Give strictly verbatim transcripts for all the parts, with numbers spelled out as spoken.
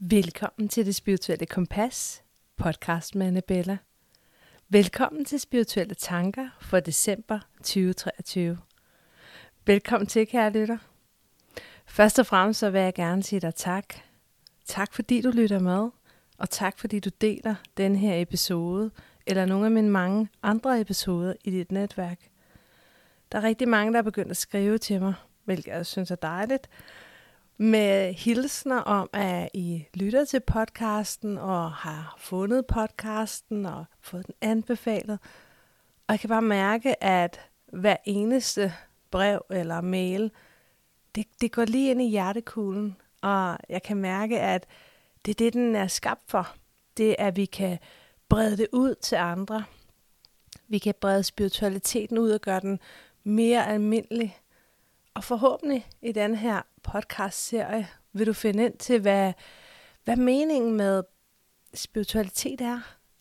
Velkommen til Det Spirituelle Kompas, podcast med Annabella. Velkommen til Spirituelle Tanker for december tyve treogtyve. Velkommen til, kære lytter. Først og fremmest så vil jeg gerne sige dig tak. Tak fordi du lytter med, og tak fordi du deler den her episode, eller nogle af mine mange andre episoder i dit netværk. Der er rigtig mange, der er begyndt at skrive til mig, hvilket jeg synes er dejligt, med hilsner om, at I lytter til podcasten og har fundet podcasten og fået den anbefalet. Og jeg kan bare mærke, at hver eneste brev eller mail, det, det går lige ind i hjertekuglen. Og jeg kan mærke, at det er det, den er skabt for. Det er, at vi kan brede det ud til andre. Vi kan brede spiritualiteten ud og gøre den mere almindelig. Og forhåbentlig i den her podcast-serie vil du finde ind til, hvad, hvad meningen med spiritualitet er.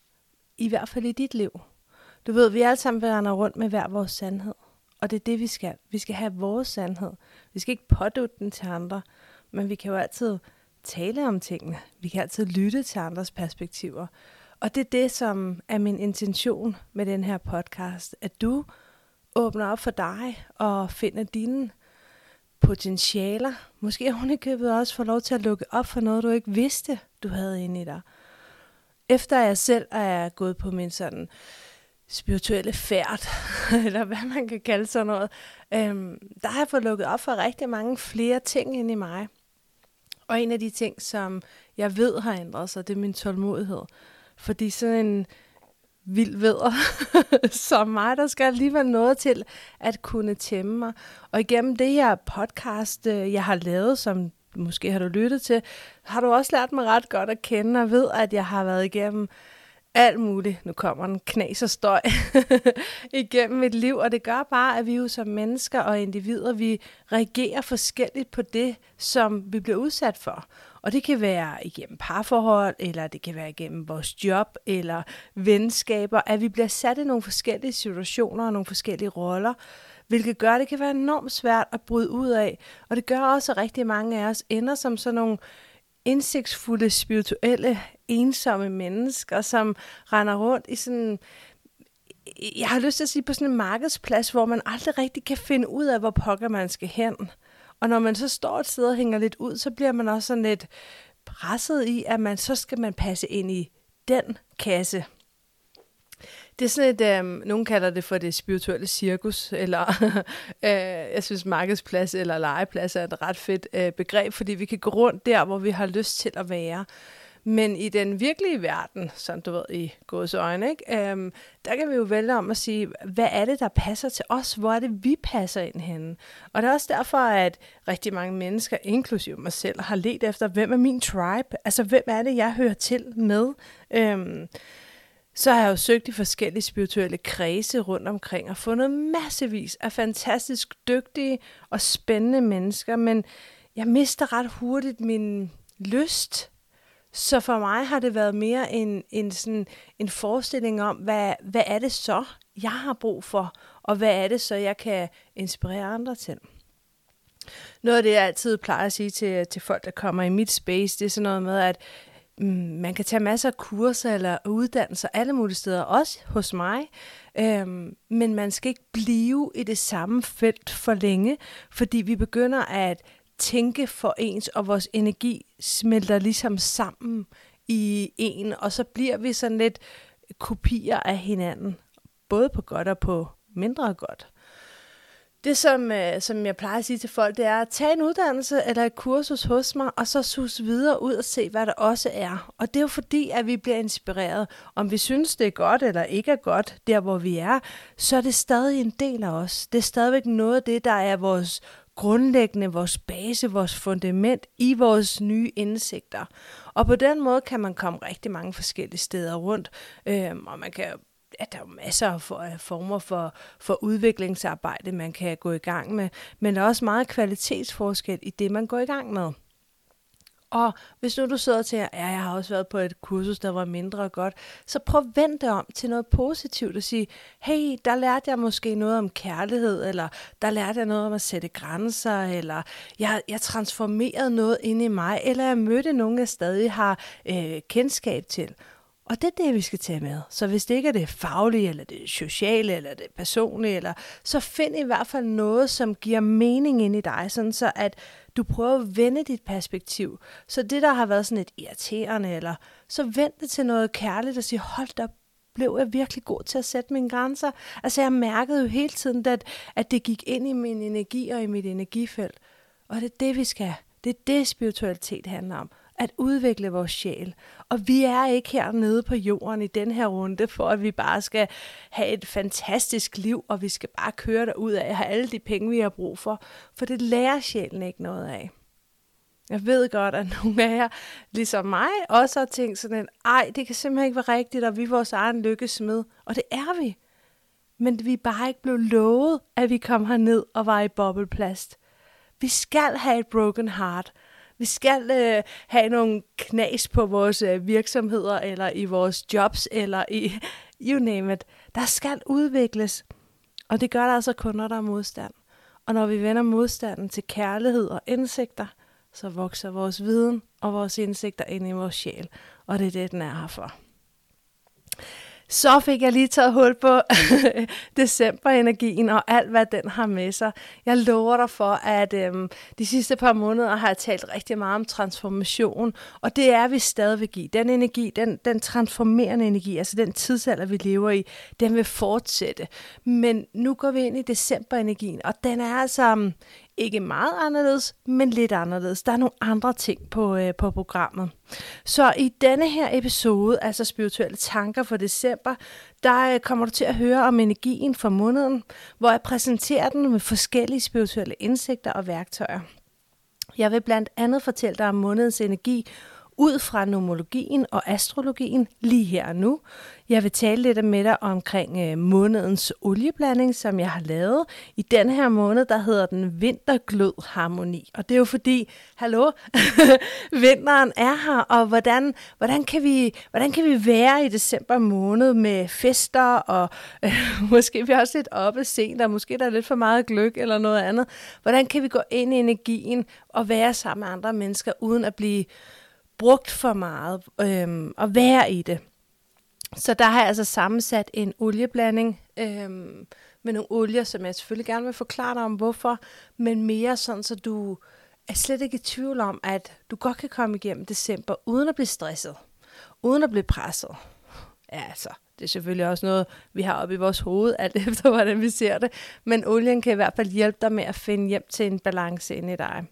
I hvert fald i dit liv. Du ved, vi alle sammen render rundt med hver vores sandhed. Og det er det, vi skal. Vi skal have vores sandhed. Vi skal ikke pådutte den til andre. Men vi kan jo altid tale om tingene. Vi kan altid lytte til andres perspektiver. Og det er det, som er min intention med den her podcast. At du åbner op for dig og finder dine potentialer. Måske har hun i købet også fået lov til at lukke op for noget, du ikke vidste, du havde inde i dig. Efter jeg selv er gået på min sådan spirituelle færd, eller hvad man kan kalde sådan noget, øhm, der har jeg fået lukket op for rigtig mange flere ting inde i mig. Og en af de ting, som jeg ved har ændret sig, det er min tålmodighed. Fordi sådan en vild vædder som mig, der skal alligevel noget til at kunne tæmme mig. Og igennem det her podcast, jeg har lavet, som måske har du lyttet til, har du også lært mig ret godt at kende, og ved, at jeg har været igennem alt muligt. Nu kommer en knas og støj igennem mit liv, og det gør bare, at vi jo som mennesker og individer, vi reagerer forskelligt på det, som vi bliver udsat for. Og det kan være igennem parforhold, eller det kan være igennem vores job, eller venskaber, at vi bliver sat i nogle forskellige situationer og nogle forskellige roller, hvilket gør, at det kan være enormt svært at bryde ud af. Og det gør også, at rigtig mange af os ender som sådan nogle indsigtsfulde, spirituelle, ensomme mennesker, som render rundt i sådan, jeg har lyst til at sige, på sådan en markedsplads, hvor man aldrig rigtig kan finde ud af, hvor pokker man skal hen. Og når man så står et sted og hænger lidt ud, så bliver man også sådan lidt presset i, at man så skal man passe ind i den kasse. Det er sådan et, øh, nogen kalder det for det spirituelle cirkus, eller øh, jeg synes markedsplads eller legeplads er et ret fedt øh, begreb, fordi vi kan gå rundt der, hvor vi har lyst til at være. Men i den virkelige verden, som du ved i gåseøjne, ikke? Øhm, der kan vi jo vælge om at sige, hvad er det, der passer til os? Hvor er det, vi passer ind henne? Og det er også derfor, at rigtig mange mennesker, inklusive mig selv, har ledt efter, hvem er min tribe? Altså, hvem er det, jeg hører til med? Øhm, så har jeg jo søgt i forskellige spirituelle kredse rundt omkring og fundet massevis af fantastisk dygtige og spændende mennesker, men jeg mister ret hurtigt min lyst. Så for mig har det været mere en, en, sådan, en forestilling om, hvad, hvad er det så, jeg har brug for, og hvad er det så, jeg kan inspirere andre til. Noget af det, jeg altid plejer at sige til, til folk, der kommer i mit space, det er sådan noget med, at mm, man kan tage masser af kurser eller uddannelser alle mulige steder, også hos mig, øhm, men man skal ikke blive i det samme felt for længe, fordi vi begynder at tænke for ens, og vores energi smelter ligesom sammen i en, og så bliver vi sådan lidt kopier af hinanden, både på godt og på mindre godt. Det, som, øh, som jeg plejer at sige til folk, det er at tage en uddannelse eller et kursus hos mig, og så sus videre ud og se, hvad der også er. Og det er jo fordi, at vi bliver inspireret. Om vi synes, det er godt eller ikke er godt, der hvor vi er, så er det stadig en del af os. Det er stadigvæk noget af det, der er vores grundlæggende, vores base, vores fundament i vores nye indsigter. Og på den måde kan man komme rigtig mange forskellige steder rundt, øhm, og man kan, ja, der er jo masser af former for, for udviklingsarbejde, man kan gå i gang med, men der er også meget kvalitetsforskel i det, man går i gang med. Og hvis nu du sidder og tænker, ja, jeg har også været på et kursus, der var mindre godt, så prøv at vende det om til noget positivt og sige, hey, der lærte jeg måske noget om kærlighed, eller der lærte jeg noget om at sætte grænser, eller jeg, jeg transformerede noget ind i mig, eller jeg mødte nogen, jeg stadig har øh, kendskab til. Og det er det, vi skal tage med. Så hvis det ikke er det faglige, eller det sociale, eller det personlige, eller, så find i hvert fald noget, som giver mening ind i dig, sådan så at du prøver at vende dit perspektiv. Så det, der har været sådan lidt irriterende, eller så vend det til noget kærligt og sige, hold da, blev jeg virkelig god til at sætte mine grænser. Altså jeg mærkede jo hele tiden, at, at det gik ind i min energi og i mit energifelt. Og det er det, vi skal. Det er det, spiritualitet handler om. At udvikle vores sjæl. Og vi er ikke hernede på jorden i den her runde, for at vi bare skal have et fantastisk liv, og vi skal bare køre derud af at have alle de penge, vi har brug for. For det lærer sjælen ikke noget af. Jeg ved godt, at nogle af jer, ligesom mig, også har tænkt sådan en, ej, det kan simpelthen ikke være rigtigt, og vi er vores egen lykkesmed. Og det er vi. Men vi er bare ikke blevet lovet, at vi kom herned og var i bobleplast. Vi skal have et broken heart. Vi skal øh, have nogle knas på vores øh, virksomheder, eller i vores jobs, eller i, you name it. Der skal udvikles. Og det gør der altså kun, når der er modstand. Og når vi vender modstanden til kærlighed og indsigter, så vokser vores viden og vores indsigter ind i vores sjæl. Og det er det, den er her for. Så fik jeg lige taget hul på decemberenergien og alt, hvad den har med sig. Jeg lover dig for, at øhm, de sidste par måneder har jeg talt rigtig meget om transformation, og det er vi stadigvæk i. Den energi, den, den transformerende energi, altså den tidsalder, vi lever i, den vil fortsætte. Men nu går vi ind i decemberenergien, og den er altså um, ikke meget anderledes, men lidt anderledes. Der er nogle andre ting på, øh, på programmet. Så i denne her episode, altså spirituelle tanker for december, der øh, kommer du til at høre om energien for måneden, hvor jeg præsenterer den med forskellige spirituelle indsigter og værktøjer. Jeg vil blandt andet fortælle dig om månedens energi ud fra numerologien og astrologien lige her og nu. Jeg vil tale lidt med dig omkring øh, månedens olieblanding, som jeg har lavet. I denne her måned, der hedder den vinterglød harmoni. Og det er jo fordi, hallo, vinteren er her, og hvordan, hvordan, kan vi, hvordan kan vi være i december måned med fester, og øh, måske vi også lidt oppe sent, og måske der er lidt for meget gløgg eller noget andet. Hvordan kan vi gå ind i energien og være sammen med andre mennesker, uden at blive brugt for meget øhm, og være i det. Så der har jeg altså sammensat en olieblanding øhm, med nogle olier, som jeg selvfølgelig gerne vil forklare dig om hvorfor, men mere sådan, så du er slet ikke i tvivl om, at du godt kan komme igennem december uden at blive stresset, uden at blive presset. Ja, altså, det er selvfølgelig også noget, vi har oppe i vores hoved, alt efter hvordan vi ser det, men olien kan i hvert fald hjælpe dig med at finde hjem til en balance inde i dig.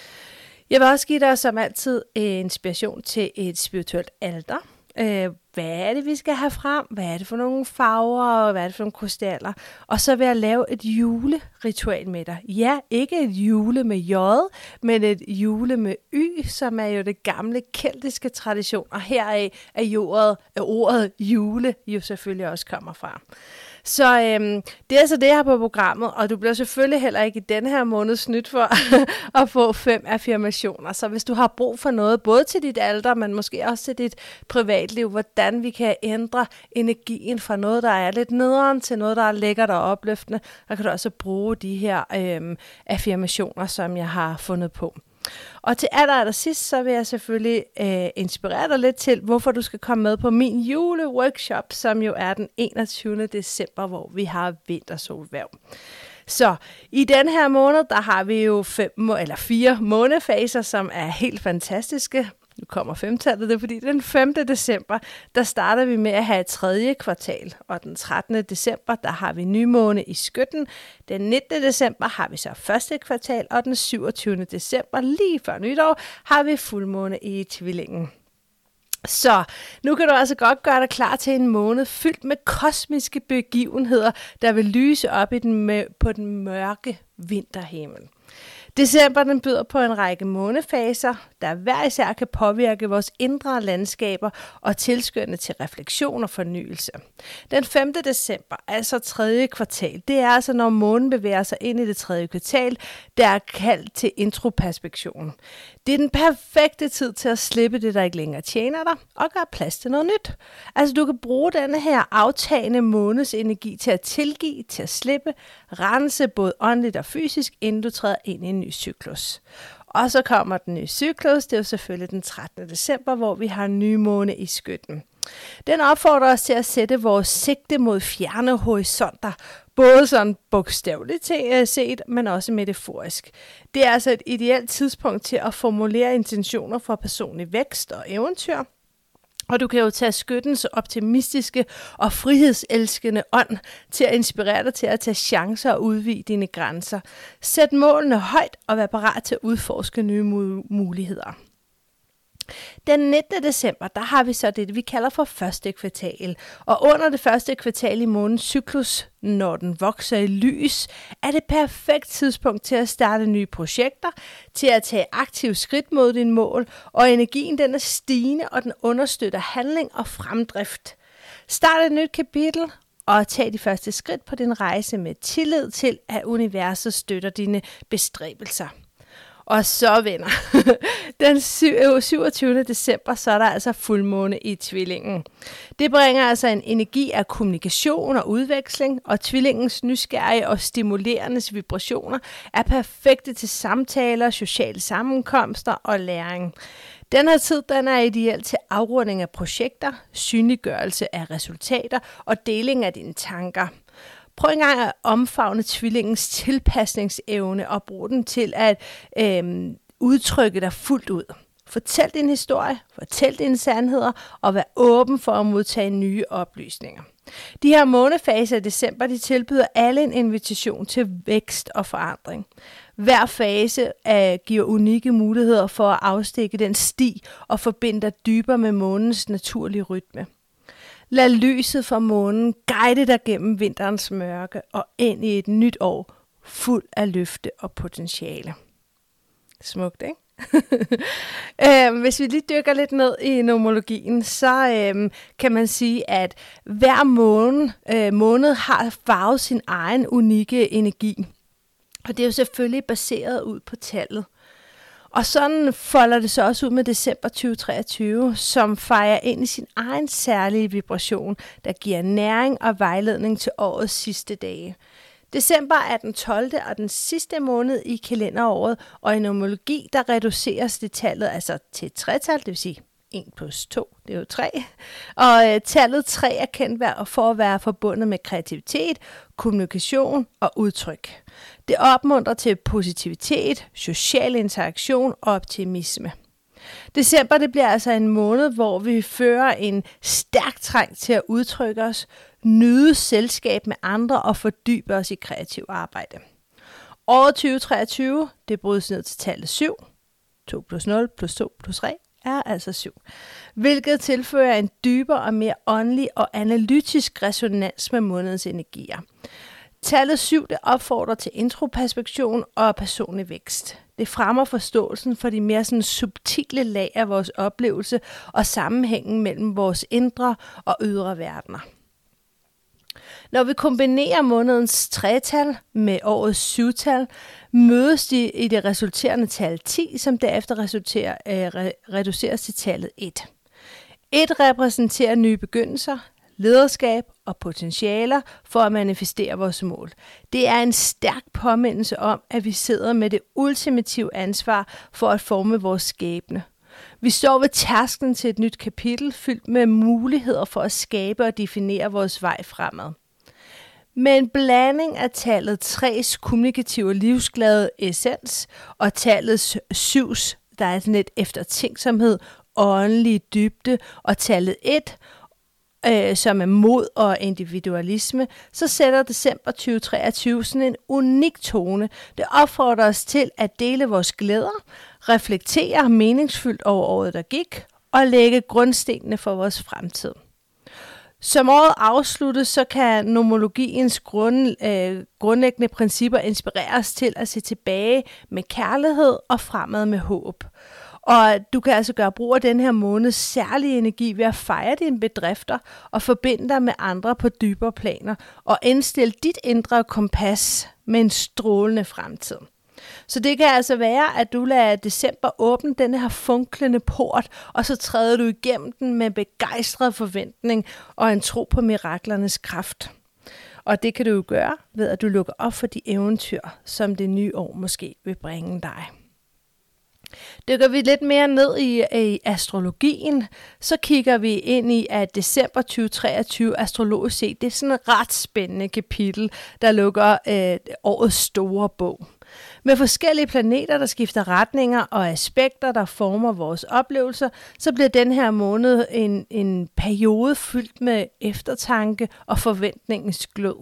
Jeg vil også give dig som altid inspiration til et spirituelt alter. Hvad er det, vi skal have frem? Hvad er det for nogle farver, og hvad er det for nogle krystaller? Og så vil jeg lave et juleritual med dig. Ja, ikke et jule med J, men et jule med Y, som er jo det gamle keltiske tradition. Og heraf er jordet, er ordet jule jo selvfølgelig også kommer fra. Så øhm, det er altså det her på programmet, og du bliver selvfølgelig heller ikke i denne her måned snydt for at få fem affirmationer. Så hvis du har brug for noget, både til dit alter, men måske også til dit privatliv, hvordan vi kan ændre energien fra noget, der er lidt nederen, til noget, der er lækkert og opløftende, så kan du også bruge de her øhm, affirmationer, som jeg har fundet på. Og til aller, aller sidst, så vil jeg selvfølgelig øh, inspirere dig lidt til, hvorfor du skal komme med på min juleworkshop, som jo er den enogtyvende december, hvor vi har vintersolhverv. Så i den her måned, der har vi jo fem, eller fire månefaser, som er helt fantastiske. Nu kommer femtallet, det er fordi den femte december, der starter vi med at have et tredje kvartal, og den trettende december, der har vi nymåne i Skytten. Den nittende december har vi så første kvartal, og den syvogtyvende december, lige før nytår, har vi fuldmåne i Tvillingen. Så nu kan du altså godt gøre dig klar til en måned fyldt med kosmiske begivenheder, der vil lyse op i den mør- på den mørke vinterhimmel. December den byder på en række månefaser, der hver især kan påvirke vores indre landskaber og tilskynde til refleksion og fornyelse. Den femte december, altså tredje kvartal, det er altså når månen bevæger sig ind i det tredje kvartal, der er kaldt til introperspektion. Det er den perfekte tid til at slippe det, der ikke længere tjener dig, og gøre plads til noget nyt. Altså du kan bruge denne her aftagende måneds energi til at tilgive, til at slippe, rense både åndeligt og fysisk, inden du træder ind i en ny cyklus. Og så kommer den nye cyklus, det er jo selvfølgelig den trettende december, hvor vi har en ny måne i Skytten. Den opfordrer os til at sætte vores sigte mod fjerne horisonter, både sådan bogstaveligt set, men også metaforisk. Det er altså et ideelt tidspunkt til at formulere intentioner for personlig vækst og eventyr. Og du kan jo tage Skyttens optimistiske og frihedselskende ånd til at inspirere dig til at tage chancer og udvide dine grænser. Sæt målene højt og vær parat til at udforske nye muligheder. Den nittende december, der har vi så det, vi kalder for første kvartal. Og under det første kvartal i månedens cyklus, når den vokser i lys, er det perfekt tidspunkt til at starte nye projekter, til at tage aktive skridt mod dine mål, og energien den er stigende, og den understøtter handling og fremdrift. Start et nyt kapitel, og tag de første skridt på din rejse med tillid til, at universet støtter dine bestræbelser. Og så, venner, den syvogtyvende december, så er der altså fuldmåne i Tvillingen. Det bringer altså en energi af kommunikation og udveksling, og Tvillingens nysgerrige og stimulerende vibrationer er perfekte til samtaler, sociale sammenkomster og læring. Den her tid den er ideel til afrunding af projekter, synliggørelse af resultater og deling af dine tanker. Prøv engang at omfavne Tvillingens tilpasningsevne og bruge den til at øh, udtrykke dig fuldt ud. Fortæl din historie, fortæl dine sandheder og vær åben for at modtage nye oplysninger. De her månefaser i december, de tilbyder alle en invitation til vækst og forandring. Hver fase øh, giver unikke muligheder for at afstikke den sti og forbinde dig dybere med månens naturlige rytme. Lad lyset fra månen guide dig gennem vinterens mørke og ind i et nyt år fuld af løfte og potentiale. Smukt, ikke? øhm, hvis vi lige dykker lidt ned i nomologien, så øhm, kan man sige, at hver måned, øh, måned har farvet sin egen unikke energi. Og det er jo selvfølgelig baseret ud på tallet. Og sådan folder det så også ud med december tyve treogtyve, som fejrer ind i sin egen særlige vibration, der giver næring og vejledning til årets sidste dage. December er den tolvte og den sidste måned i kalenderåret, og i nomologi der reduceres det tallet altså til et tretal, det vil sige en plus to, det er jo tre. Og øh, tallet tre er kendt for at være forbundet med kreativitet, kommunikation og udtryk. Det opmuntrer til positivitet, social interaktion og optimisme. December det bliver altså en måned, hvor vi fører en stærk træng til at udtrykke os, nyde selskab med andre og fordybe os i kreativ arbejde. Året tyve treogtyve, det brydes ned til tallet syv. to plus nul plus to plus tre er altså syv. Hvilket tilfører en dybere og mere åndelig og analytisk resonans med månedens energier. Tallet syv det opfordrer til introperspektion og personlig vækst. Det fremmer forståelsen for de mere sådan subtile lag af vores oplevelse og sammenhængen mellem vores indre og ydre verdener. Når vi kombinerer månedens tretal med årets syvtal, mødes de i det resulterende tal ti, som derefter resulterer, øh, re- reduceres til tallet et. et repræsenterer nye begyndelser, lederskab og potentialer for at manifestere vores mål. Det er en stærk påmindelse om, at vi sidder med det ultimative ansvar for at forme vores skæbne. Vi står ved tærsklen til et nyt kapitel, fyldt med muligheder for at skabe og definere vores vej fremad. Med en blanding af tallet tre's kommunikative livsglade essens og tallet syv's, der er sådan et eftertænksomhed, åndelig dybde, og tallet et, øh, som er mod og individualisme, så sætter december tyve treogtyve sådan en unik tone. Det opfordrer os til at dele vores glæder, reflektere meningsfyldt over året, der gik, og lægge grundstenene for vores fremtid. Som året afsluttes, så kan nomologiens grund, øh, grundlæggende principper inspireres til at se tilbage med kærlighed og fremad med håb. Og du kan altså gøre brug af den her måneds særlige energi ved at fejre dine bedrifter og forbinde dig med andre på dybere planer og indstille dit indre kompas med en strålende fremtid. Så det kan altså være, at du lader december åbne den her funklende port, og så træder du igennem den med begejstret forventning og en tro på miraklernes kraft. Og det kan du jo gøre ved, at du lukker op for de eventyr, som det nye år måske vil bringe dig. Dykker vi lidt mere ned i, i astrologien, så kigger vi ind i, at december tyve treogtyve astrologisk set, det er sådan et ret spændende kapitel, der lukker øh, årets store bog. Med forskellige planeter, der skifter retninger og aspekter, der former vores oplevelser, så bliver den her måned en, en periode fyldt med eftertanke og forventningens glød.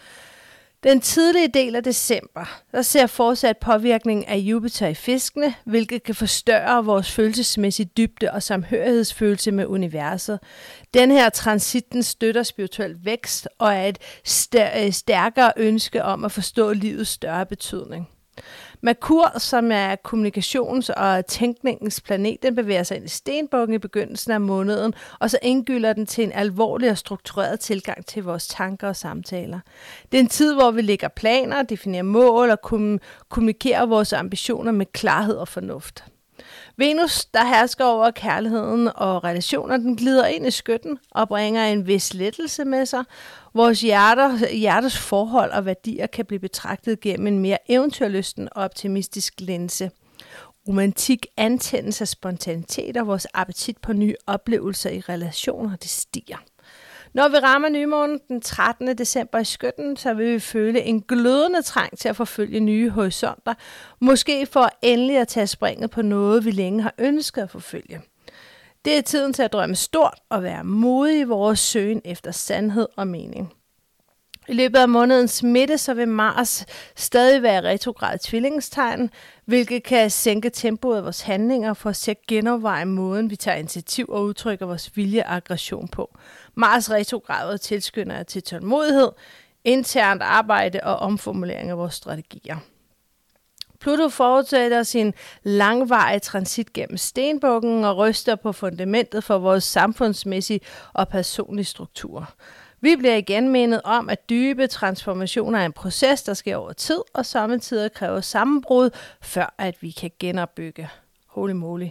Den tidlige del af december, der ser fortsat påvirkning af Jupiter i fiskene, hvilket kan forstørre vores følelsesmæssige dybde og samhørighedsfølelse med universet. Den her transiten støtter spirituel vækst og er et stærkere ønske om at forstå livets større betydning. Merkur, som er kommunikations- og tænkningens planet, den bevæger sig ind i stenbukken i begyndelsen af måneden, og så indgylder den til en alvorlig og struktureret tilgang til vores tanker og samtaler. Det er en tid, hvor vi lægger planer, definerer mål og kommunikerer vores ambitioner med klarhed og fornuft. Venus, der hersker over kærligheden og relationer, den glider ind i skytten og bringer en vis lettelse med sig. Vores hjerter, hjertes forhold og værdier kan blive betragtet gennem en mere eventyrlysten og optimistisk linse. Romantik antændes af spontanitet, og vores appetit på nye oplevelser i relationer, det stiger. Når vi rammer nymånen den trettende december i skytten, så vil vi føle en glødende trang til at forfølge nye horisonter, måske for endelig at tage springet på noget, vi længe har ønsket at forfølge. Det er tiden til at drømme stort og være modige i vores søgen efter sandhed og mening. I løbet af månedens midte, så vil Mars stadig være retrograd tvillingestegn, hvilket kan sænke tempoet af vores handlinger for at sætte genoverveje måden, vi tager initiativ og udtrykker vores vilje og aggression på. Mars retrograd tilskynder til tålmodighed, internt arbejde og omformulering af vores strategier. Pluto fortsætter sin langvarige transit gennem stenbukken og ryster på fundamentet for vores samfundsmæssige og personlige strukturer. Vi bliver igen mindet om, at dybe transformationer er en proces, der sker over tid, og samtidig kræver sammenbrud, før at vi kan genopbygge. Holy moly.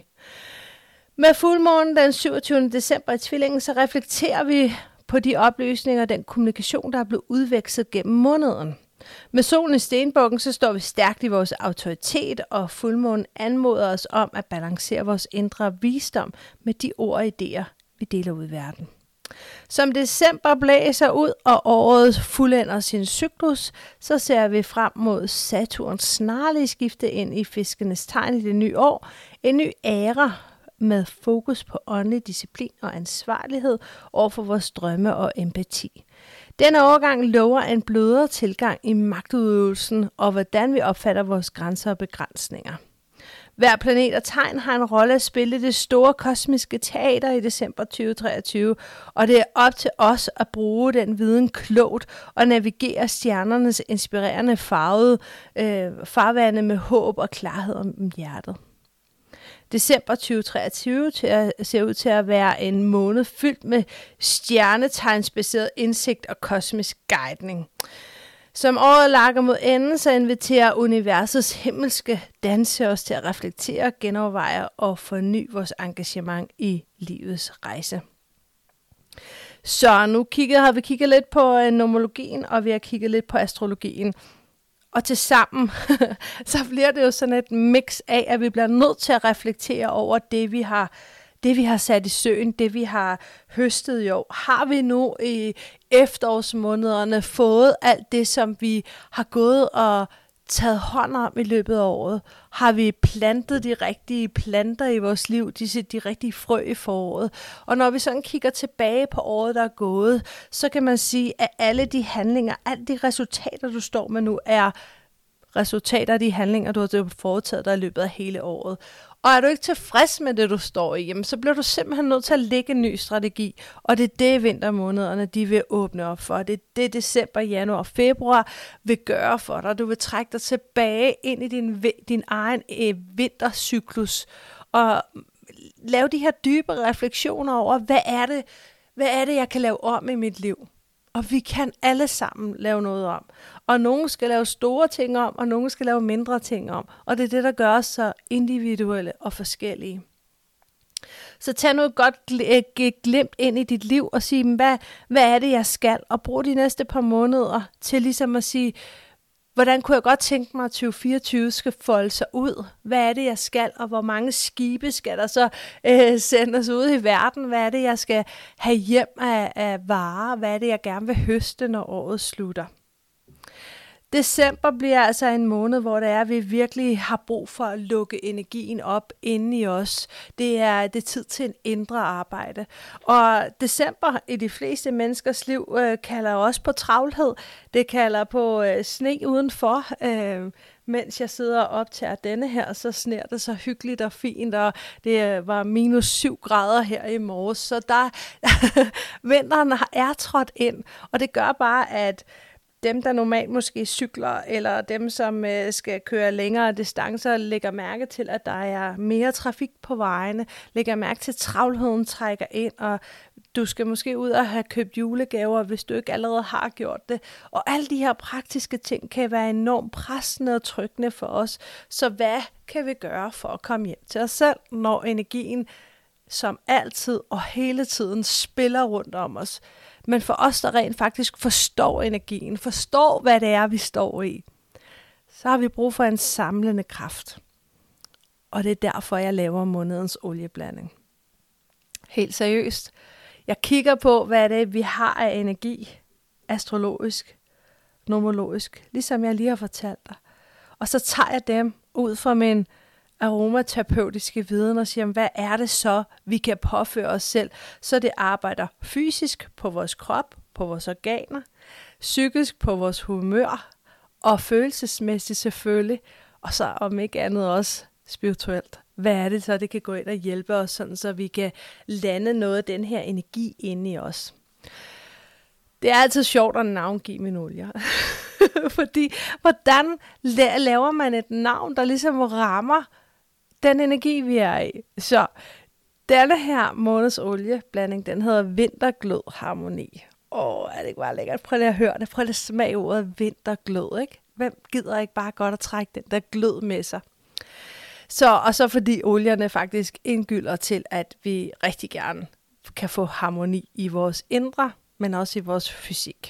Med fuldmånen den syvogtyvende december i tvillingen, så reflekterer vi på de oplysninger og den kommunikation, der er blevet udvekslet gennem måneden. Med solen i stenbukken, så står vi stærkt i vores autoritet, og fuldmånen anmoder os om at balancere vores indre visdom med de ord og idéer, vi deler ud i verden. Som december blæser ud, og året fuldender sin cyklus, så ser vi frem mod Saturns snarlige skifte ind i fiskenes tegn i det nye år. En ny æra med fokus på åndelig disciplin og ansvarlighed over for vores drømme og empati. Denne overgang lover en blødere tilgang i magtudøvelsen og hvordan vi opfatter vores grænser og begrænsninger. Hver planet og tegn har en rolle at spille i det store kosmiske teater i december tyve treogtyve, og det er op til os at bruge den viden klogt og navigere stjernernes inspirerende farvede øh, farvande med håb og klarhed om hjertet. December tyve treogtyve ser ud til at være en måned fyldt med stjernetegnsbaseret indsigt og kosmisk guidning. Som året lakker mod enden, så inviterer universets himmelske danse os til at reflektere, genoverveje og forny vores engagement i livets rejse. Så nu kigget, har vi kigget lidt på numerologien, og vi har kigget lidt på astrologien. Og til sammen, så bliver det jo sådan et mix af, at vi bliver nødt til at reflektere over det, vi har Det vi har sat i søen, det vi har høstet i år. Har vi nu i efterårsmånederne fået alt det, som vi har gået og taget hånd om i løbet af året? Har vi plantet de rigtige planter i vores liv, de, de rigtige frø i foråret? Og når vi sådan kigger tilbage på året, der er gået, så kan man sige, at alle de handlinger, alle de resultater, du står med nu, er resultater af de handlinger, du har foretaget dig i løbet af hele året. Og er du ikke tilfreds med det, du står i, jamen, så bliver du simpelthen nødt til at lægge en ny strategi. Og det er det, vintermånederne de vil åbne op for. Det er det, december, januar og februar vil gøre for dig. Du vil trække dig tilbage ind i din, din egen øh, vintercyklus og lave de her dybe refleksioner over, hvad er det, hvad er det, jeg kan lave om i mit liv? Og vi kan alle sammen lave noget om. Og nogen skal lave store ting om, og nogen skal lave mindre ting om. Og det er det, der gør os så individuelle og forskellige. Så tag nu et godt glimt ind i dit liv og sig, hvad, hvad er det, jeg skal? Og brug de næste par måneder til ligesom at sige, hvordan kunne jeg godt tænke mig, at tyve fireogtyve skal folde sig ud? Hvad er det, jeg skal? Og hvor mange skibe skal der så øh, sendes ud i verden? Hvad er det, jeg skal have hjem af, af varer? Hvad er det, jeg gerne vil høste, når året slutter? December bliver altså en måned, hvor det er, at vi virkelig har brug for at lukke energien op inde i os. Det er, det er tid til en indre arbejde. Og december i de fleste menneskers liv øh, kalder også på travlhed. Det kalder på øh, sne udenfor. Øh, mens jeg sidder og optager denne her, så sner det så hyggeligt og fint, og det var minus syv grader her i morges. Så der vinteren er trådt ind, og det gør bare, at dem, der normalt måske cykler, eller dem, som øh, skal køre længere distancer, lægger mærke til, at der er mere trafik på vejene, lægger mærke til, at travlheden trækker ind, og du skal måske ud og have købt julegaver, hvis du ikke allerede har gjort det. Og alle de her praktiske ting kan være enormt pressende og trykkende for os. Så hvad kan vi gøre for at komme hjem til os selv, når energien som altid og hele tiden spiller rundt om os? Men for os, der rent faktisk forstår energien, forstår, hvad det er, vi står i, så har vi brug for en samlende kraft. Og det er derfor, jeg laver månedens olieblanding. Helt seriøst. Jeg kigger på, hvad det er, vi har af energi, astrologisk, nomologisk, ligesom jeg lige har fortalt dig. Og så tager jeg dem ud fra min aromaterapeutiske viden og siger, hvad er det så, vi kan påføre os selv, så det arbejder fysisk på vores krop, på vores organer, psykisk på vores humør, og følelsesmæssigt selvfølgelig, og så om ikke andet også spirituelt. Hvad er det så, det kan gå ind og hjælpe os, sådan så vi kan lande noget af den her energi inde i os. Det er altid sjovt at navngive mine olier. Fordi, hvordan laver man et navn, der ligesom rammer den energi, vi er i? Så denne her måneds olieblanding, den hedder Vinterglød Harmoni. Åh, er det ikke bare lækkert? Prøv lige at høre det. Prøv lige at smage ordet vinterglød, ikke? Hvem gider ikke bare godt at trække den der glød med sig? Så, og så fordi olierne faktisk indgylder til, at vi rigtig gerne kan få harmoni i vores indre, men også i vores fysik.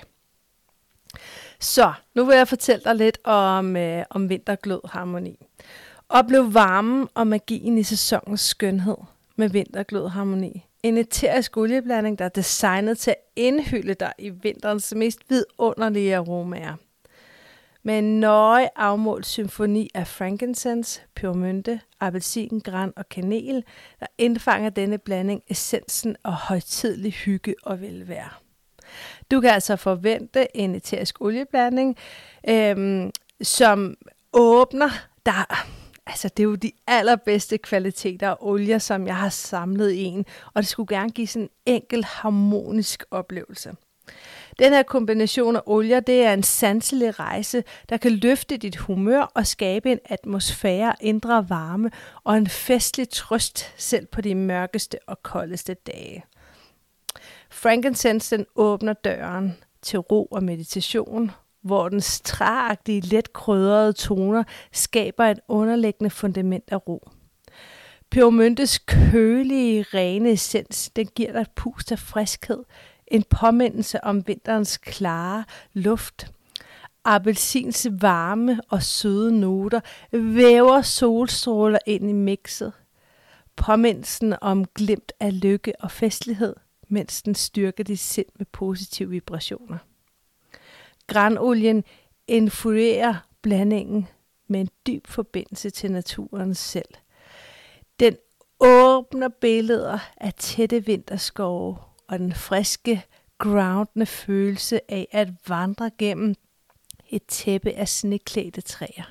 Så, nu vil jeg fortælle dig lidt om, øh, om vinterglød harmoni. Oplev varmen og magien i sæsonens skønhed med vinterglød harmoni. En æterisk olieblanding, der er designet til at indhylde dig i vinterens mest vidunderlige aromaer. Med en nøje afmålt symfoni af frankincense, pebermynte, appelsin, gran og kanel, der indfanger denne blanding essensen og højtidelig hygge og velvære. Du kan altså forvente en æterisk olieblanding, øhm, som åbner der. Altså, det er jo de allerbedste kvaliteter af olier, som jeg har samlet i en, og det skulle gerne give sådan en enkel, harmonisk oplevelse. Den her kombination af olier, det er en sanselig rejse, der kan løfte dit humør og skabe en atmosfære, indre varme og en festlig trøst selv på de mørkeste og koldeste dage. Frankincense, den åbner døren til ro og meditation, hvor den træagtige, let krydrede toner skaber et underliggende fundament af ro. Pebermyntes kølige, rene essens, den giver dig et pust af friskhed, en påmindelse om vinterens klare luft. Appelsins varme og søde noter væver solstråler ind i mixet. Påmindelsen om glimt af lykke og festlighed, mens den styrker dit sind med positive vibrationer. Granolien infuerer blandingen med en dyb forbindelse til naturen selv. Den åbner billeder af tætte vinterskove og den friske, groundende følelse af at vandre gennem et tæppe af sneklædte træer.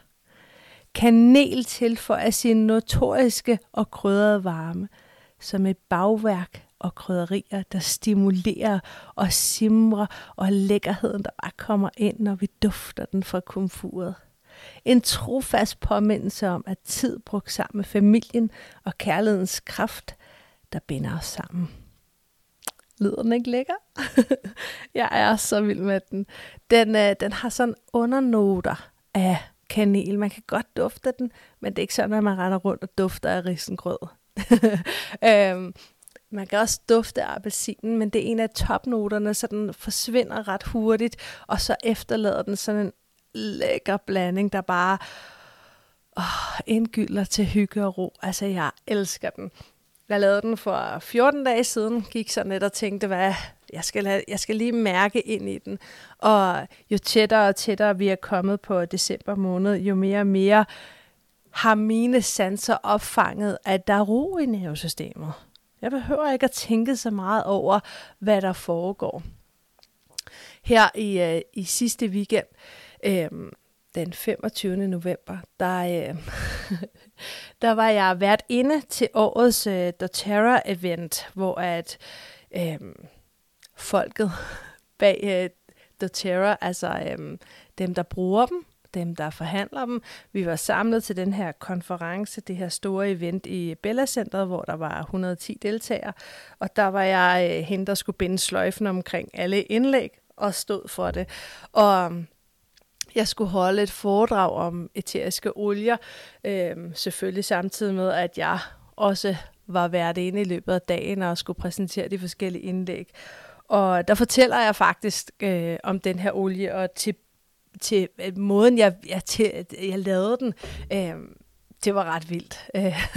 Kanel tilføjer sin notoriske og krydrede varme som et bagværk og krydderier, der stimulerer og simrer, og lækkerheden, der bare kommer ind, når vi dufter den fra komfuret. En trofast påmindelse om, at tid brugt sammen med familien og kærlighedens kraft, der binder os sammen. Lyder den ikke lækker? Jeg er så vild med den. Den, øh, den har sådan undernoter af kanel. Man kan godt dufte den, men det er ikke sådan, at man render rundt og dufter af risengrød. øhm, man kan også dufte af appelsinen, men det er en af topnoterne, så den forsvinder ret hurtigt, og så efterlader den sådan en lækker blanding, der bare åh, indgylder til hygge og ro. Altså, jeg elsker den. Jeg lavede den for fjorten dage siden, gik så net og tænkte, hvad jeg skal, have, jeg skal lige mærke ind i den. Og jo tættere og tættere vi er kommet på december måned, jo mere og mere har mine sanser opfanget, at der er ro i nervesystemet. Jeg behøver ikke at tænke så meget over, hvad der foregår. Her i, øh, i sidste weekend, øh, den femogtyvende november, der, øh, der var jeg vært inde til årets øh, doTERRA-event, hvor at øh, folket bag øh, doTERRA, altså øh, dem, der bruger dem, dem, der forhandler dem, vi var samlet til den her konference, det her store event i Bella Centeret, hvor der var et hundrede og ti deltagere, og der var jeg øh, hende, der skulle binde sløjfen omkring alle indlæg, og stod for det. Og jeg skulle holde et foredrag om æteriske olier, øh, selvfølgelig samtidig med, at jeg også var vært inde i løbet af dagen og skulle præsentere de forskellige indlæg. Og der fortæller jeg faktisk øh, om den her olie, og til, til øh, måden, jeg, jeg, til, jeg lavede den, øh, det var ret vildt.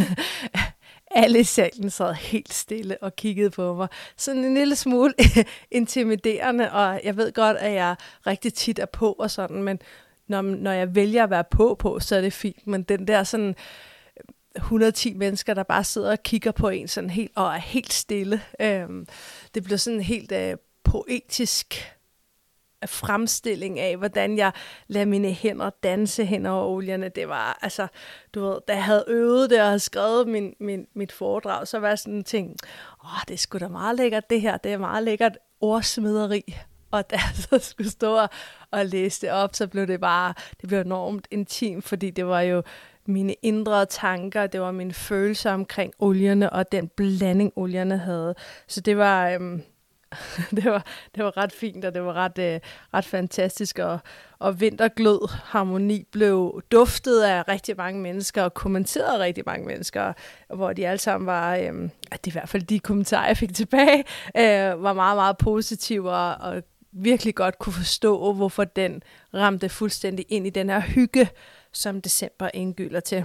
Alle i salen sad helt stille og kiggede på mig. Sådan en lille smule intimiderende, og jeg ved godt, at jeg rigtig tit er på og sådan, men når, når jeg vælger at være på på, så er det fint. Men den der sådan et hundrede og ti mennesker, der bare sidder og kigger på en sådan helt, og er helt stille, øh, det bliver sådan en helt øh, poetisk fremstilling af, hvordan jeg lader mine hænder danse hen over olierne. Det var, altså, du ved, da jeg havde øvet det og havde skrevet min, min, mit foredrag, så var jeg sådan en ting, åh, det er sgu da meget lækkert det her, det er meget lækkert ordsmederi. Og da jeg så skulle stå og læse det op, så blev det bare, det blev enormt intimt, fordi det var jo mine indre tanker, det var mine følelser omkring olierne, og den blanding olierne havde. Så det var... Øhm, Det var, det var ret fint, og det var ret, øh, ret fantastisk, og, og vinterglød harmoni blev duftet af rigtig mange mennesker, og kommenteret af rigtig mange mennesker, hvor de alle sammen var, øh, at det i hvert fald de kommentarer, jeg fik tilbage, øh, var meget, meget positive, og, og virkelig godt kunne forstå, hvorfor den ramte fuldstændig ind i den her hygge, som december indgylder til.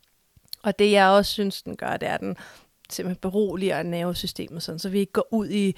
Og det jeg også synes, den gør, det er, at den simpelthen beroliger nervesystemet, sådan, så vi ikke går ud i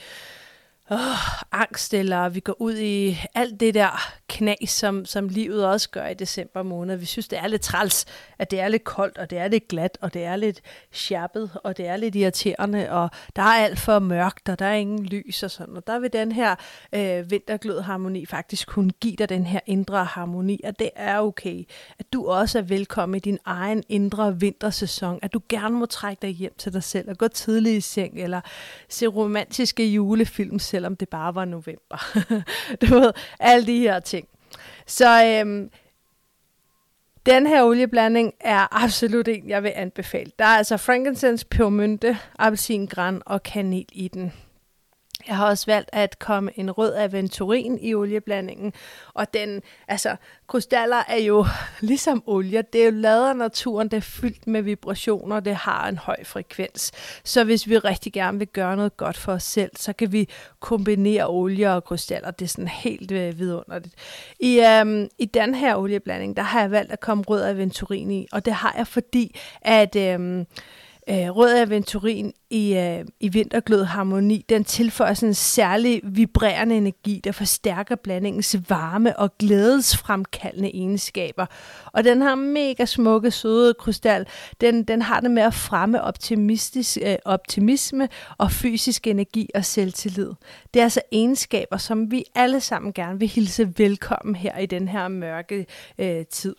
Oh, angst, eller vi går ud i alt det der knas, som, som livet også gør i december måned. Vi synes, det er lidt træls, at det er lidt koldt, og det er lidt glat, og det er lidt sjappet, og det er lidt irriterende, og der er alt for mørkt, og der er ingen lys og sådan. Og der vil den her øh, vinterglød-harmoni faktisk kunne give dig den her indre harmoni, og det er okay, at du også er velkommen i din egen indre vintersæson, at du gerne må trække dig hjem til dig selv, og gå tidligt i seng, eller se romantiske julefilm, selvom det bare var november. Du ved, alle de her ting. Så øhm, den her olieblanding er absolut en, jeg vil anbefale. Der er altså frankincense, pebermynte, appelsingran og kanel i den. Jeg har også valgt at komme en rød aventurin i olieblandingen, og den, altså, krystaller er jo ligesom olie, det er jo lavet af naturen, det er fyldt med vibrationer, det har en høj frekvens. Så hvis vi rigtig gerne vil gøre noget godt for os selv, så kan vi kombinere olie og krystaller, det er sådan helt øh, vidunderligt. I, øhm, I den her olieblanding, der har jeg valgt at komme rød aventurin i, og det har jeg fordi, at øhm, Øh, rød aventurin i, øh, i vinterglød harmoni, den tilføjer sådan en særlig vibrerende energi, der forstærker blandingens varme og glædesfremkaldende egenskaber. Og den har mega smukke, søde krystal. Den, den har det med at fremme optimistisk, øh, optimisme og fysisk energi og selvtillid. Det er altså egenskaber, som vi alle sammen gerne vil hilse velkommen her i den her mørke øh, tid.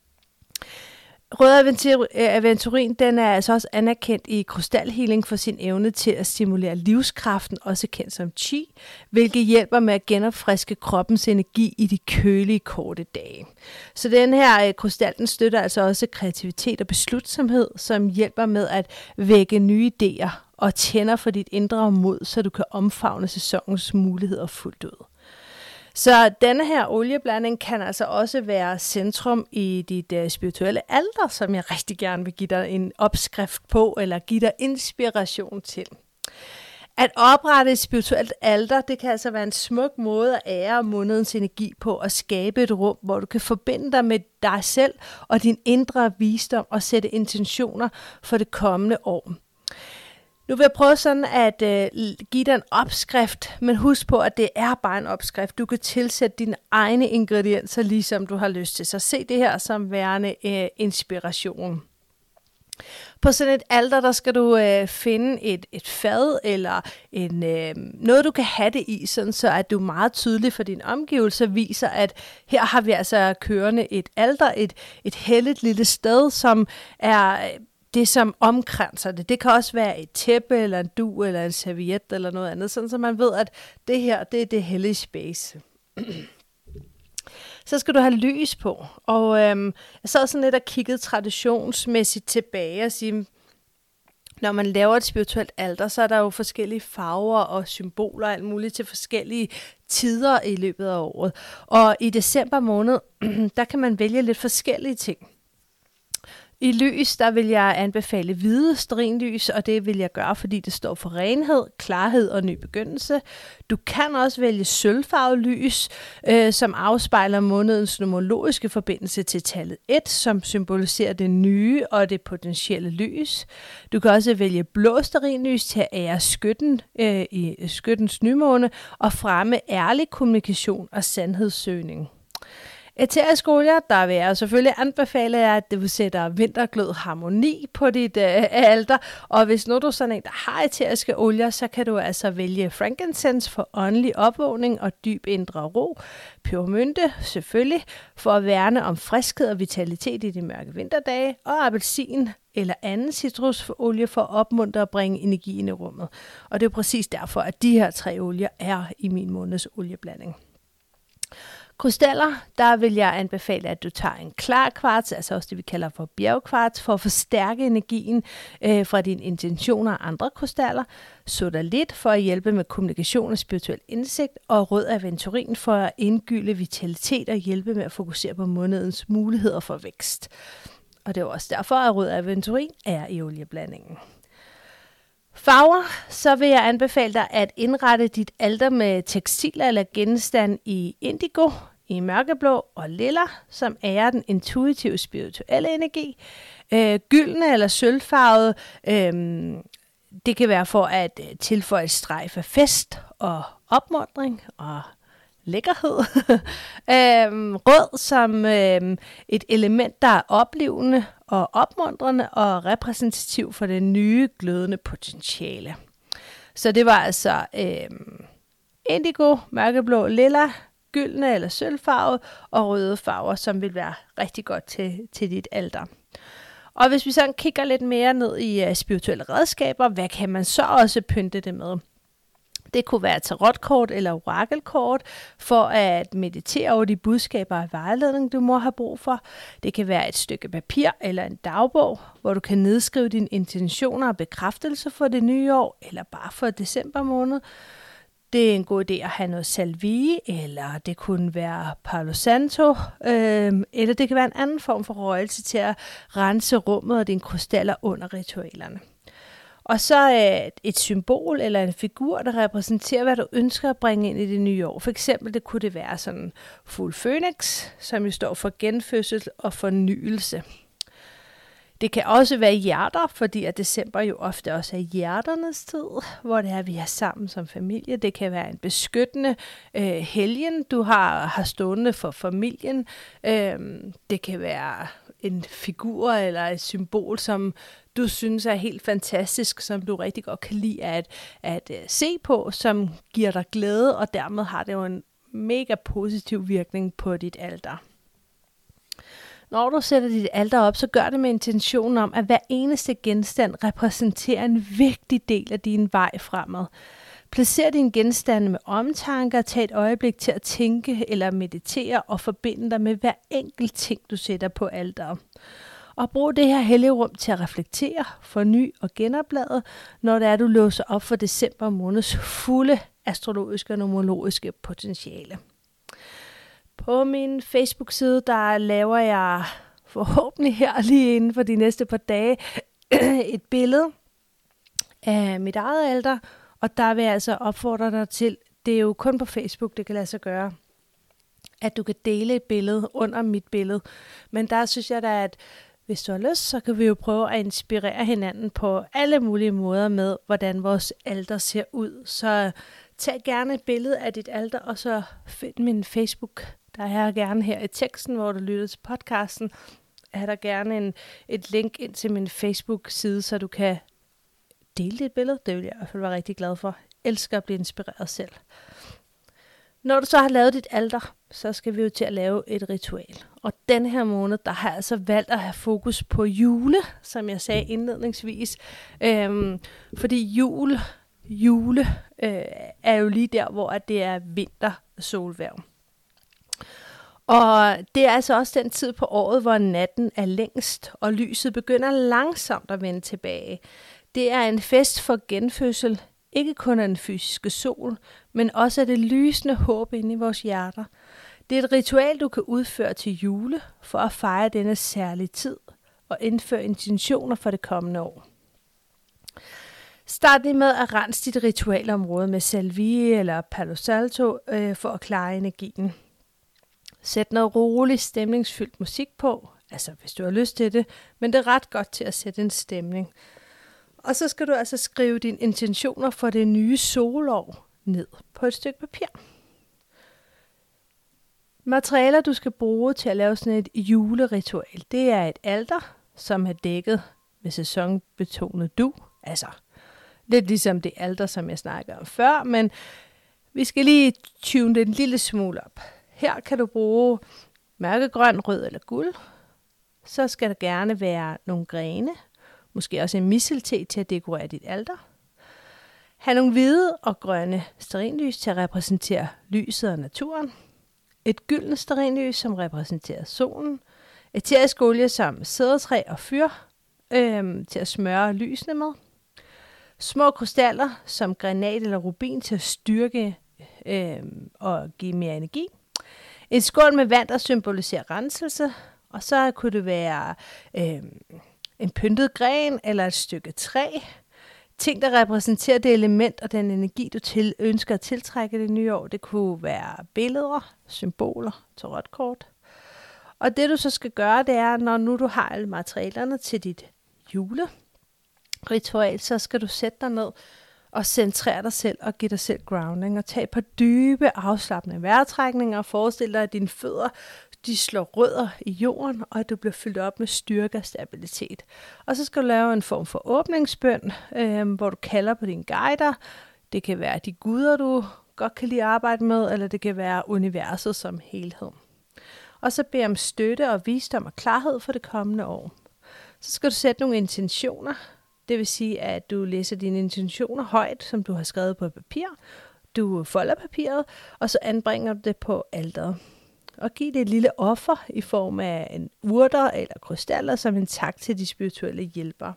Rød aventurin, den er altså også anerkendt i krystalhealing for sin evne til at stimulere livskraften, også kendt som chi, hvilket hjælper med at genopfriske kroppens energi i de kølige, korte dage. Så den her krystal, den støtter altså også kreativitet og beslutsomhed, som hjælper med at vække nye idéer og tænder for dit indre mod, så du kan omfavne sæsonens muligheder fuldt ud. Så denne her olieblanding kan altså også være centrum i dit uh, spirituelle alter, som jeg rigtig gerne vil give dig en opskrift på, eller give dig inspiration til. At oprette et spirituelt alter, det kan altså være en smuk måde at ære månedens energi på, og skabe et rum, hvor du kan forbinde dig med dig selv og din indre visdom og sætte intentioner for det kommende år. Nu vil jeg prøve sådan at øh, give dig en opskrift, men husk på, at det er bare en opskrift. Du kan tilsætte dine egne ingredienser, ligesom du har lyst til. Så se det her som værende øh, inspiration. På sådan et alter, der skal du øh, finde et, et fad eller en, øh, noget, du kan have det i, sådan så at du meget tydeligt for din omgivelse viser, at her har vi altså kørende et alter, et, et helligt lille sted, som er det, som omkranser det. Det kan også være et tæppe, eller en dug, eller en serviet, eller noget andet, sådan så man ved, at det her, det er det hellige space. Så skal du have lys på. Og øhm, jeg sad sådan lidt og kiggede traditionsmæssigt tilbage og sige, når man laver et spirituelt alter, så er der jo forskellige farver og symboler og alt muligt til forskellige tider i løbet af året. Og i december måned, der kan man vælge lidt forskellige ting. I lys, der vil jeg anbefale hvide stearinlys, og det vil jeg gøre, fordi det står for renhed, klarhed og ny begyndelse. Du kan også vælge sølvfarvet lys, øh, som afspejler månedens numerologiske forbindelse til tallet et, som symboliserer det nye og det potentielle lys. Du kan også vælge blå stearinlys til at ære skytten øh, i skyttens nymåne og fremme ærlig kommunikation og sandhedssøgning. Æteriske olier, der vil jeg selvfølgelig anbefale jer, at du sætter vinterglød harmoni på dit øh, alter. Og hvis nu du er sådan en, der har æteriske olier, så kan du altså vælge frankincense for åndelig opvågning og dyb indre ro. Pebermynte selvfølgelig for at værne om friskhed og vitalitet i de mørke vinterdage. Og appelsin eller anden citrusolie for at opmuntre og bringe energien i rummet. Og det er præcis derfor, at de her tre olier er i min måneds olieblanding. Krystaller, der vil jeg anbefale, at du tager en klar kvarts, altså også det vi kalder for bjergkvarts, for at forstærke energien øh, fra dine intentioner og andre krystaller. Sodalit for at hjælpe med kommunikation og spirituel indsigt, og rød aventurin for at indgylde vitalitet og hjælpe med at fokusere på månedens muligheder for vækst. Og det er også derfor, at rød aventurin er i olieblandingen. Farver, så vil jeg anbefale dig at indrette dit alter med tekstiler eller genstand i indigo, i mørkeblå og lilla, som ærer den intuitive spirituelle energi. Øh, gyldne eller sølvfarvet, øh, det kan være for at tilføje et strejf af fest og opmuntring og lækkerhed. øhm, rød som øhm, et element, der er oplevende og opmuntrende og repræsentativ for det nye glødende potentiale. Så det var altså øhm, indigo, mørkeblå, lilla, gyldne eller sølvfarve og røde farver, som vil være rigtig godt til, til dit alter. Og hvis vi så kigger lidt mere ned i uh, spirituelle redskaber, hvad kan man så også pynte det med? Det kunne være tarotkort eller orakelkort for at meditere over de budskaber og vejledning, du må have brug for. Det kan være et stykke papir eller en dagbog, hvor du kan nedskrive dine intentioner og bekræftelse for det nye år, eller bare for december måned. Det er en god idé at have noget salvie, eller det kunne være Palo Santo, øh, eller det kan være en anden form for røgelse til at rense rummet og dine krystaller under ritualerne. Og så øh, et symbol eller en figur, der repræsenterer, hvad du ønsker at bringe ind i det nye år. For eksempel det kunne det være sådan fugl Phoenix, som jo står for genfødsel og fornyelse. Det kan også være hjerter, fordi at december jo ofte også er hjerternes tid, hvor det er, vi er sammen som familie. Det kan være en beskyttende øh, helgen, du har, har stående for familien. Øh, det kan være en figur eller et symbol, som du synes er helt fantastisk, som du rigtig godt kan lide at, at, at se på, som giver dig glæde, og dermed har det jo en mega positiv virkning på dit alter. Når du sætter dit alter op, så gør det med intentionen om, at hver eneste genstand repræsenterer en vigtig del af din vej fremad. Placer dine genstande med omtanke og tag et øjeblik til at tænke eller meditere og forbinde dig med hver enkelt ting, du sætter på alteret. Og brug det her hellige rum til at reflektere, forny og genoplade, når det er, du låser op for december måneds fulde astrologiske og numerologiske potentiale. På min Facebook-side, der laver jeg forhåbentlig her lige inden for de næste par dage et billede af mit eget alter, og der vil jeg altså opfordre dig til, det er jo kun på Facebook, det kan lade sig gøre, at du kan dele et billede under mit billede. Men der synes jeg da, at hvis du har lyst, så kan vi jo prøve at inspirere hinanden på alle mulige måder med, hvordan vores alter ser ud. Så tag gerne et billede af dit alter, og så find min Facebook. Der er her gerne her i teksten, hvor du lytter til podcasten, er der gerne en, et link ind til min Facebook-side, så du kan dele dit billede. Det vil jeg i hvert fald være rigtig glad for. Jeg elsker at blive inspireret selv. Når du så har lavet dit alter, så skal vi jo til at lave et ritual. Og den her måned, der har jeg altså valgt at have fokus på jule, som jeg sagde indledningsvis. Øhm, fordi jul, jule øh, er jo lige der, hvor det er vinter solhverv. Og det er altså også den tid på året, hvor natten er længst, og lyset begynder langsomt at vende tilbage. Det er en fest for genfødsel, ikke kun af den fysiske sol, men også af det lysende håb inde i vores hjerter. Det er et ritual, du kan udføre til jule, for at fejre denne særlige tid og indføre intentioner for det kommende år. Start lige med at rense dit ritualområde med salvie eller palo santo øh, for at klare energien. Sæt noget rolig, stemningsfyldt musik på, altså hvis du har lyst til det, men det er ret godt til at sætte en stemning. Og så skal du altså skrive dine intentioner for det nye solår ned på et stykke papir. Materialer, du skal bruge til at lave sådan et juleritual, det er et alter, som er dækket med sæsonbetonet dug. Altså lidt ligesom det alter, som jeg snakkede om før, men vi skal lige tune det en lille smule op. Her kan du bruge mørkegrøn, rød eller guld. Så skal der gerne være nogle grene, måske også en mistelte til at dekorere dit alter. Ha' nogle hvide og grønne stearinlys til at repræsentere lyset og naturen. Et gyldent stearinlys, som repræsenterer solen. Eterisk olie som cedertræ og fyr øhm, til at smøre lysene med. Små krystaller som granat eller rubin til at styrke øhm, og give mere energi. En skål med vand, der symboliserer renselse. Og så kunne det være øhm, en pyntet gren eller et stykke træ. Ting, der repræsenterer det element og den energi, du til, ønsker at tiltrække det nye år. Det kunne være billeder, symboler, tarotkort. Og det du så skal gøre, det er, når nu du har alle materialerne til dit juleritual, så skal du sætte dig ned og centrere dig selv og give dig selv grounding. Og tage et par dybe, afslappende vejrtrækninger og forestil dig, at dine fødder de slår rødder i jorden, og at du bliver fyldt op med styrke og stabilitet. Og så skal du lave en form for åbningsbøn, øh, hvor du kalder på dine guider. Det kan være de guder, du godt kan lide at arbejde med, eller det kan være universet som helhed. Og så bed om støtte og visdom og klarhed for det kommende år. Så skal du sætte nogle intentioner. Det vil sige, at du læser dine intentioner højt, som du har skrevet på papir. Du folder papiret, og så anbringer du det på alteret. Og giv det et lille offer i form af en urter eller krystaller som en tak til de spirituelle hjælpere.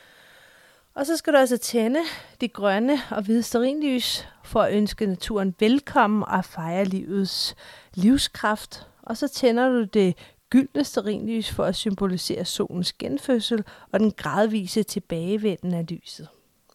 Og så skal du altså tænde de grønne og hvide stearinlys for at ønske naturen velkommen og fejre livets livskraft. Og så tænder du det gyldne stearinlys for at symbolisere solens genfødsel og den gradvise tilbagevenden af lyset.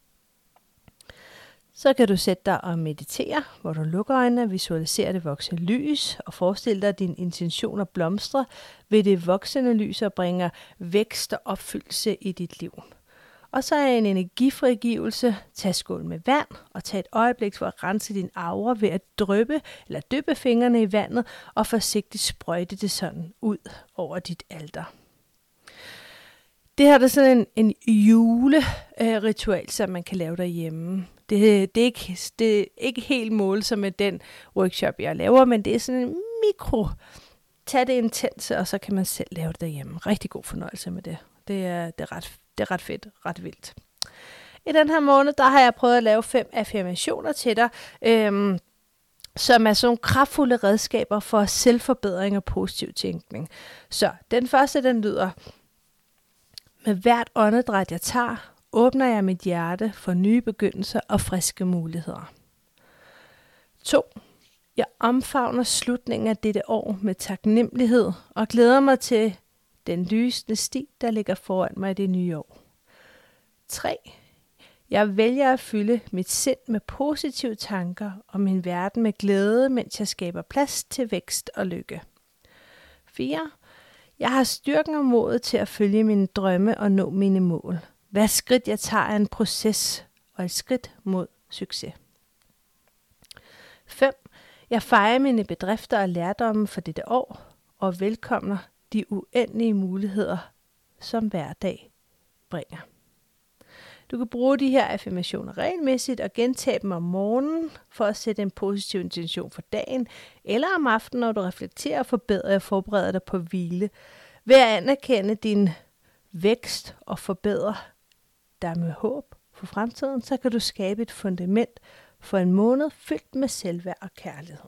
Så kan du sætte dig og meditere, hvor du lukker øjnene, visualiserer det voksende lys og forestiller dig, at dine intentioner blomstrer ved det voksende lys og bringer vækst og opfyldelse i dit liv. Og så er en energifrigivelse. Tag skål med vand og tag et øjeblik for at rense din aura ved at dryppe eller dyppe fingrene i vandet og forsigtigt sprøjte det sådan ud over dit alter. Det her er sådan en, en juleritual, som man kan lave derhjemme. Det, det, er ikke, det er ikke helt mål som med den workshop, jeg laver, men det er sådan en mikro. Tag det intens, og så kan man selv lave det derhjemme. Rigtig god fornøjelse med det. Det er, det er, ret, det er ret fedt, ret vildt. I den her måned, der har jeg prøvet at lave fem affirmationer til dig, øhm, som er sådan nogle kraftfulde redskaber for selvforbedring og positiv tænkning. Så den første, den lyder: Med hvert åndedræt, jeg tager, åbner jeg mit hjerte for nye begyndelser og friske muligheder. to. Jeg omfavner slutningen af dette år med taknemmelighed og glæder mig til den lysende sti, der ligger foran mig i det nye år. tre. Jeg vælger at fylde mit sind med positive tanker og min verden med glæde, mens jeg skaber plads til vækst og lykke. fire. Jeg har styrken og modet til at følge mine drømme og nå mine mål. Hver skridt jeg tager er en proces og et skridt mod succes. fem. Jeg fejrer mine bedrifter og lærdomme for dette år og velkomner de uendelige muligheder, som hver dag bringer. Du kan bruge de her affirmationer regelmæssigt og gentage dem om morgenen for at sætte en positiv intention for dagen, eller om aftenen, når du reflekterer, forbedrer og forbereder dig på hvile. Ved at anerkende din vækst og forbedre dig med håb for fremtiden, så kan du skabe et fundament for en måned fyldt med selvværd og kærlighed.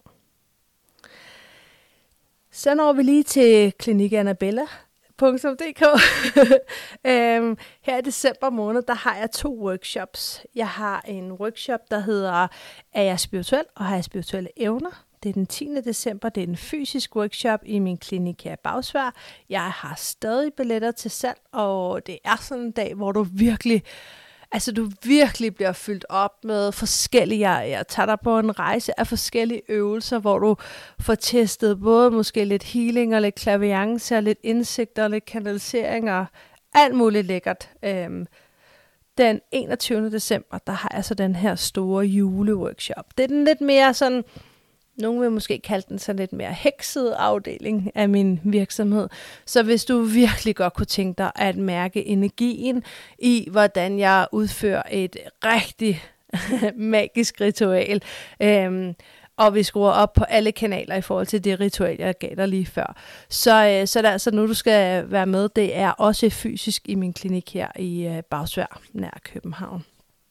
Så når vi lige til klinik annabella punktum d k. øhm, her i december måned, der har jeg to workshops. Jeg har en workshop, der hedder Er jeg spirituel, og har jeg spirituelle evner? Det er den tiende december. Det er en fysisk workshop i min klinik her i Bagsværd. Jeg har stadig billetter til salg, og det er sådan en dag, hvor du virkelig Altså, du virkelig bliver fyldt op med forskellige, jeg tager dig på en rejse af forskellige øvelser, hvor du får testet både måske lidt healing og lidt klaviance og lidt indsigter og lidt kanalisering og alt muligt lækkert. Øhm, den enogtyvende december, der har jeg så den her store juleworkshop. Det er den lidt mere sådan, nogen vil måske kalde den sådan lidt mere hekset afdeling af min virksomhed. Så hvis du virkelig godt kunne tænke dig at mærke energien i, hvordan jeg udfører et rigtig magisk ritual, øhm, og vi skruer op på alle kanaler i forhold til det ritual, jeg gav dig lige før. Så, øh, så der altså nu, du skal være med, det er også fysisk i min klinik her i øh, Bagsværd, nær København.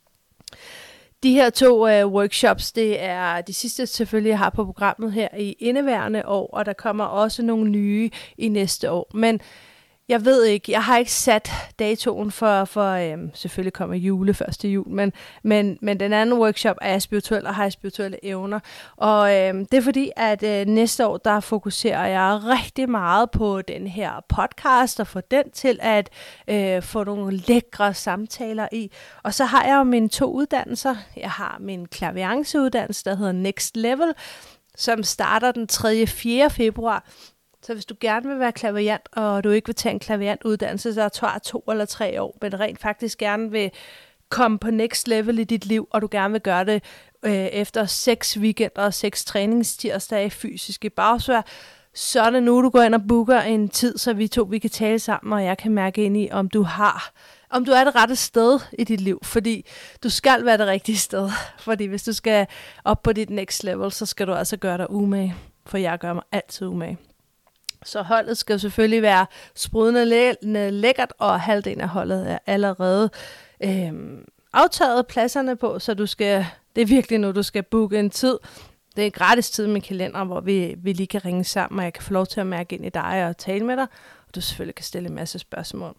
De her to øh, workshops, det er de sidste selvfølgelig, jeg har på programmet her i indeværende år, og der kommer også nogle nye i næste år. Men jeg ved ikke, jeg har ikke sat datoen for, for øh, selvfølgelig kommer jule, første jul, men, men, men den anden workshop er jeg spirituel og har jeg spirituelle evner. Og øh, det er fordi, at øh, næste år, der fokuserer jeg rigtig meget på den her podcast, og få den til at øh, få nogle lækre samtaler i. Og så har jeg jo mine to uddannelser. Jeg har min klavianceuddannelse, der hedder Next Level, som starter den tredje og fjerde februar. Så hvis du gerne vil være klaverjant, og du ikke vil tage en klaverjantuddannelse, så tager to eller tre år, men rent faktisk gerne vil komme på next level i dit liv, og du gerne vil gøre det øh, efter seks weekender og seks træningstirsdage fysisk i Bagsværd, så er det nu, du går ind og booker en tid, så vi to vi kan tale sammen, og jeg kan mærke ind i, om du har, om du er det rette sted i dit liv, fordi du skal være det rigtige sted, fordi hvis du skal op på dit next level, så skal du altså gøre dig umage, for jeg gør mig altid umage. Så holdet skal selvfølgelig være sprudende læ- lækkert, og halvdelen af holdet er allerede øh, aftaget pladserne på, så du skal, det er virkelig nu, du skal booke en tid. Det er en gratis tid med kalender, hvor vi, vi lige kan ringe sammen, og jeg kan få lov til at mærke ind i dig og tale med dig, og du selvfølgelig kan stille en masse spørgsmål.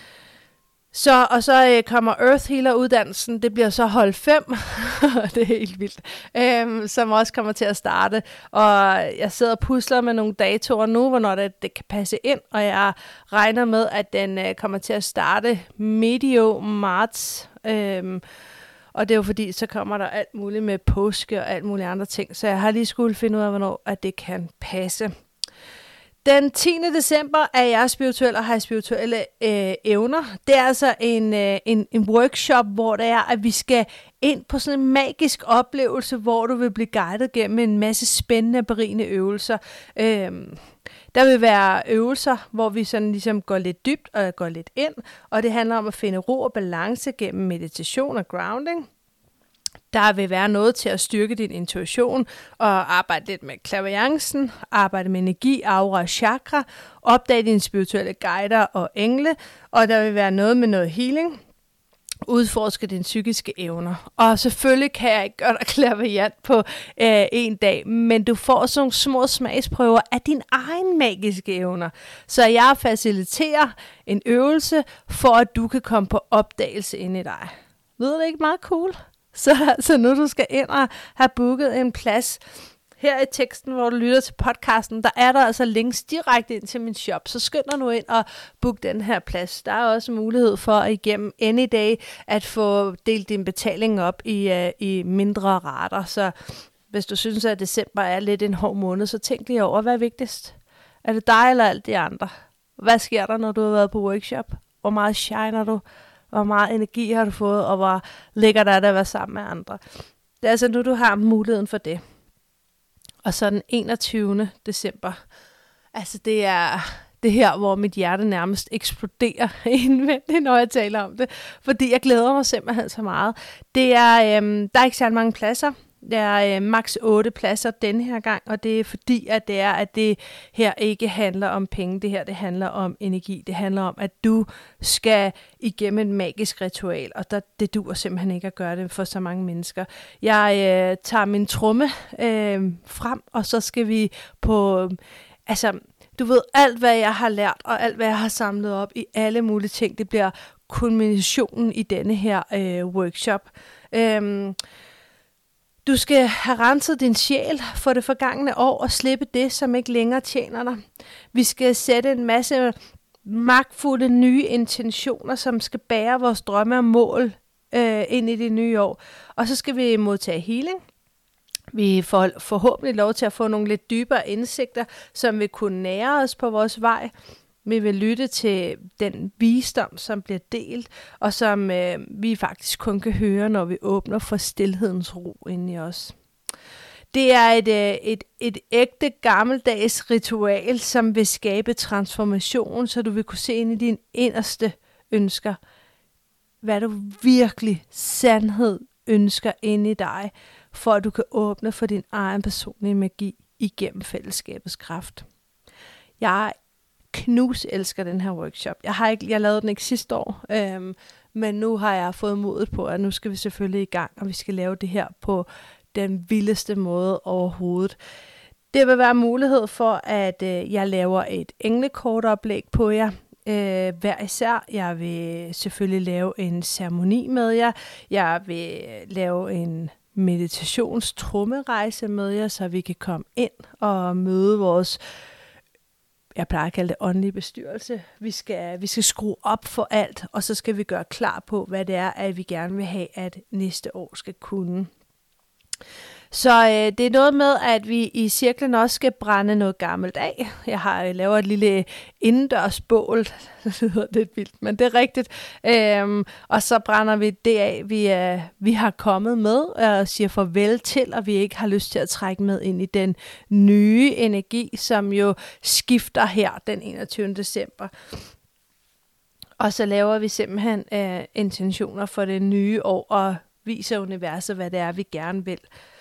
Så, og så øh, kommer Earth Healer-uddannelsen, det bliver så hold fem, det er helt vildt, øhm, som også kommer til at starte. Og jeg sidder og pusler med nogle datoer nu, hvornår det, det kan passe ind, og jeg regner med, at den øh, kommer til at starte medio marts. Øhm, og det er jo fordi, så kommer der alt muligt med påske og alt muligt andre ting, så jeg har lige skulle finde ud af, hvornår at det kan passe. Den tiende december er jeg spirituel og har spirituelle øh, evner. Det er altså en, øh, en, en workshop, hvor det er, at vi skal ind på sådan en magisk oplevelse, hvor du vil blive guidet gennem en masse spændende og berigende øvelser. Øh, der vil være øvelser, hvor vi sådan ligesom går lidt dybt og går lidt ind, og det handler om at finde ro og balance gennem meditation og grounding. Der vil være noget til at styrke din intuition og arbejde lidt med klaviancen, arbejde med energi, aura og chakra, opdage dine spirituelle guider og engle, og der vil være noget med noget healing. udforske dine psykiske evner. Og selvfølgelig kan jeg ikke gøre dig klaverjant på øh, en dag, men du får sådan nogle små smagsprøver af dine egne magiske evner. Så jeg faciliterer en øvelse, for at du kan komme på opdagelse ind i dig. Lyder det ikke meget cool? Så, så nu du skal ind og have booket en plads. Her i teksten, hvor du lytter til podcasten, der er der altså links direkte ind til min shop. Så skynd dig nu ind og book den her plads. Der er også mulighed for at igennem any day at få delt din betaling op i, uh, i mindre rater. Så hvis du synes, at december er lidt en hård måned, så tænk lige over, hvad er vigtigst? Er det dig eller alt de andre? Hvad sker der, når du har været på workshop? Hvor meget shiner du? Hvor meget energi har du fået? Og hvor ligger der at være sammen med andre? Det er altså nu, du har muligheden for det. Og så den enogtyvende december. Altså det er det her, hvor mit hjerte nærmest eksploderer indvendigt, når jeg taler om det. Fordi jeg glæder mig simpelthen så meget. Det er, øhm, der er ikke særlig mange pladser. Der er øh, maks otte pladser denne her gang. Og det er fordi, at det er, at det her ikke handler om penge. Det her, det handler om energi. Det handler om, at du skal igennem et magisk ritual. Og der, det duer simpelthen ikke at gøre det for så mange mennesker. Jeg øh, tager min tromme øh, frem, og så skal vi på... Altså, du ved, alt hvad jeg har lært, og alt hvad jeg har samlet op i alle mulige ting, det bliver kulminationen i denne her øh, workshop. Øh, Du skal have renset din sjæl for det forgangne år og slippe det, som ikke længere tjener dig. Vi skal sætte en masse magtfulde nye intentioner, som skal bære vores drømme og mål øh, ind i det nye år. Og så skal vi modtage healing. Vi får forhåbentlig lov til at få nogle lidt dybere indsigter, som vil kunne nære os på vores vej. Vi vil lytte til den visdom, som bliver delt, og som øh, vi faktisk kun kan høre, når vi åbner for stilhedens ro inde i os. Det er et, øh, et, et ægte gammeldags ritual, som vil skabe transformation, så du vil kunne se ind i dine inderste ønsker. Hvad du virkelig sandhed ønsker inde i dig, for at du kan åbne for din egen personlige magi igennem fællesskabets kraft. Jeg knus elsker den her workshop. Jeg har ikke, jeg lavede den ikke sidste år, øhm, men nu har jeg fået modet på, at nu skal vi selvfølgelig i gang, og vi skal lave det her på den vildeste måde overhovedet. Det vil være mulighed for, at øh, jeg laver et englekortoplæg på jer, øh, hver især. Jeg vil selvfølgelig lave en ceremoni med jer. Jeg vil lave en meditationstrummerejse med jer, så vi kan komme ind og møde vores, jeg plejer at kalde det åndelige bestyrelse. Vi skal, vi skal skrue op for alt, og så skal vi gøre klar på, hvad det er, at vi gerne vil have, at næste år skal kunne. Så øh, det er noget med, at vi i cirklen også skal brænde noget gammelt af. Jeg har jeg laver et lille indendørsbål. Det lyder lidt vildt, men det er rigtigt. Øhm, og så brænder vi det af, vi, øh, vi har kommet med, og siger farvel til, og vi ikke har lyst til at trække med ind i den nye energi, som jo skifter her den enogtyvende december. Og så laver vi simpelthen øh, intentioner for det nye år, og viser universet, hvad det er, vi gerne vil.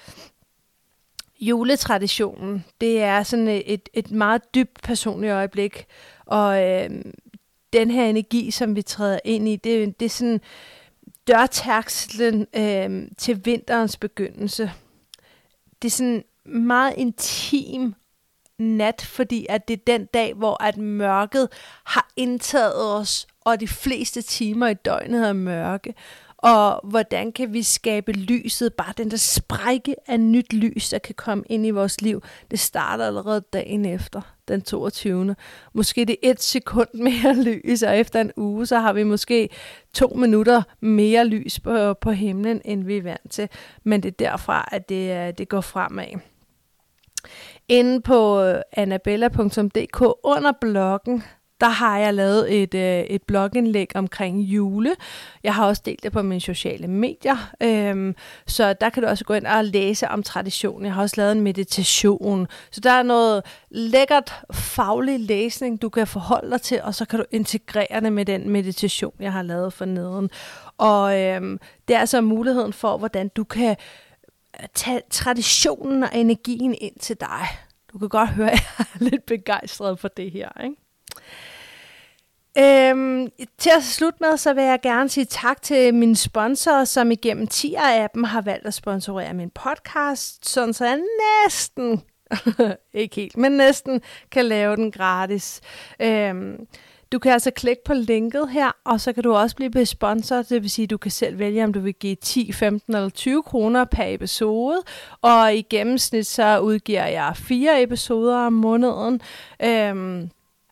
Juletraditionen, det er sådan et, et meget dybt personligt øjeblik, og øh, den her energi, som vi træder ind i, det, det er sådan dørtærsklen øh, til vinterens begyndelse. Det er sådan meget intim nat, fordi at det er den dag, hvor at mørket har indtaget os, og de fleste timer i døgnet er mørke. Og hvordan kan vi skabe lyset, bare den der sprække af nyt lys, der kan komme ind i vores liv. Det starter allerede dagen efter, den toogtyvende Måske det er et sekund mere lys, og efter en uge, så har vi måske to minutter mere lys på, på himlen, end vi er vant til. Men det er derfra, at det, det går fremad. Inde på annabella punktum d k under bloggen, der har jeg lavet et, øh, et blogindlæg omkring jule. Jeg har også delt det på mine sociale medier, øhm, så der kan du også gå ind og læse om tradition. Jeg har også lavet en meditation, så der er noget lækkert faglig læsning, du kan forholde dig til, og så kan du integrere det med den meditation, jeg har lavet for neden. Og øhm, det er altså muligheden for, hvordan du kan tage traditionen og energien ind til dig. Du kan godt høre, at jeg er lidt begejstret for det her, ikke? Øhm, til at slutte med, så vil jeg gerne sige tak til mine sponsorer, som igennem Tier-appen har valgt at sponsorere min podcast, sådan så jeg næsten, ikke helt, men næsten kan lave den gratis. Øhm, du kan altså klikke på linket her, og så kan du også blive sponsor. Det vil sige, at du kan selv vælge, om du vil give ti, femten eller tyve kroner per episode. Og i gennemsnit så udgiver jeg fire episoder om måneden. Øhm,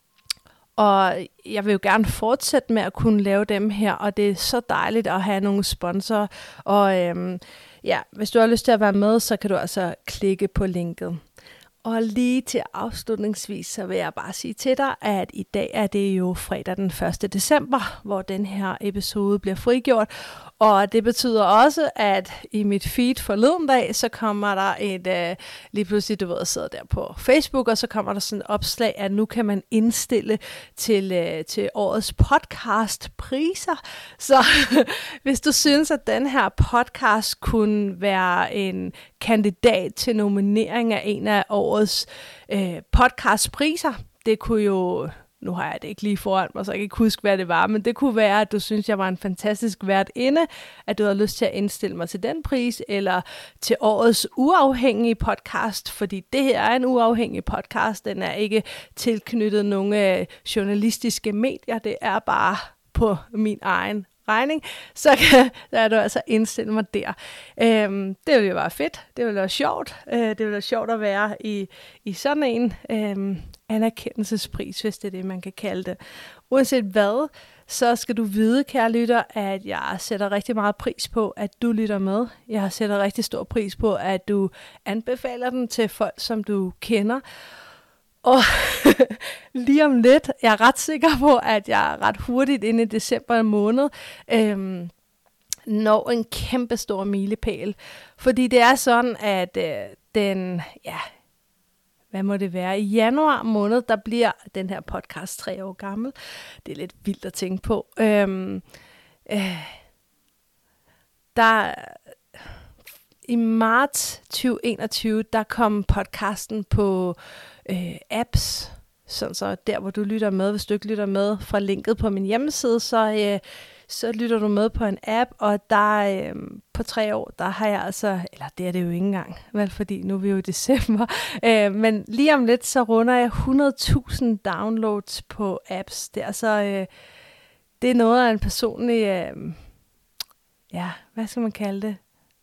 og jeg vil jo gerne fortsætte med at kunne lave dem her, og det er så dejligt at have nogle sponsorer. Og øhm, ja, hvis du har lyst til at være med, så kan du altså klikke på linket. Og lige til afslutningsvis, så vil jeg bare sige til dig, at i dag er det jo fredag den første december, hvor den her episode bliver frigjort. Og det betyder også, at i mit feed forleden dag, så kommer der et, øh, lige pludselig, du ved, jeg sidder der på Facebook, og så kommer der sådan et opslag, at nu kan man indstille til, øh, til årets podcastpriser. Så hvis du synes, at den her podcast kunne være en kandidat til nominering af en af årets øh, podcastpriser, det kunne jo... Nu har jeg det ikke lige foran mig, så jeg kan ikke huske, hvad det var, men det kunne være, at du synes, jeg var en fantastisk værtinde, at du havde lyst til at indstille mig til den pris, eller til årets uafhængige podcast, fordi det her er en uafhængig podcast, den er ikke tilknyttet nogle journalistiske medier, det er bare på min egen regning, så kan der du altså indstille mig der. Øhm, det ville jo være fedt, det ville være sjovt, øh, det ville være sjovt at være i, i sådan en øhm, anerkendelsespris, hvis det er det, man kan kalde det. Uanset hvad, så skal du vide, kære lytter, at jeg sætter rigtig meget pris på, at du lytter med. Jeg sætter rigtig stor pris på, at du anbefaler den til folk, som du kender. Og lige om lidt, jeg er ret sikker på, at jeg er ret hurtigt inde i december måned, øhm, når en kæmpe stor milepæl. Fordi det er sådan, at øh, den, ja, hvad må det være, i januar måned, der bliver den her podcast tre år gammel. Det er lidt vildt at tænke på. Øhm, øh, der... I marts tyve enogtyve, der kom podcasten på øh, apps, sådan så der, hvor du lytter med, hvis du ikke lytter med fra linket på min hjemmeside, så, øh, så lytter du med på en app, og der øh, på tre år, der har jeg altså, eller det er det jo ikke engang, vel, fordi nu er vi jo i december, øh, men lige om lidt, så runder jeg hundrede tusind downloads på apps. Det er altså, øh, det er noget af en personlig, øh, ja, hvad skal man kalde det?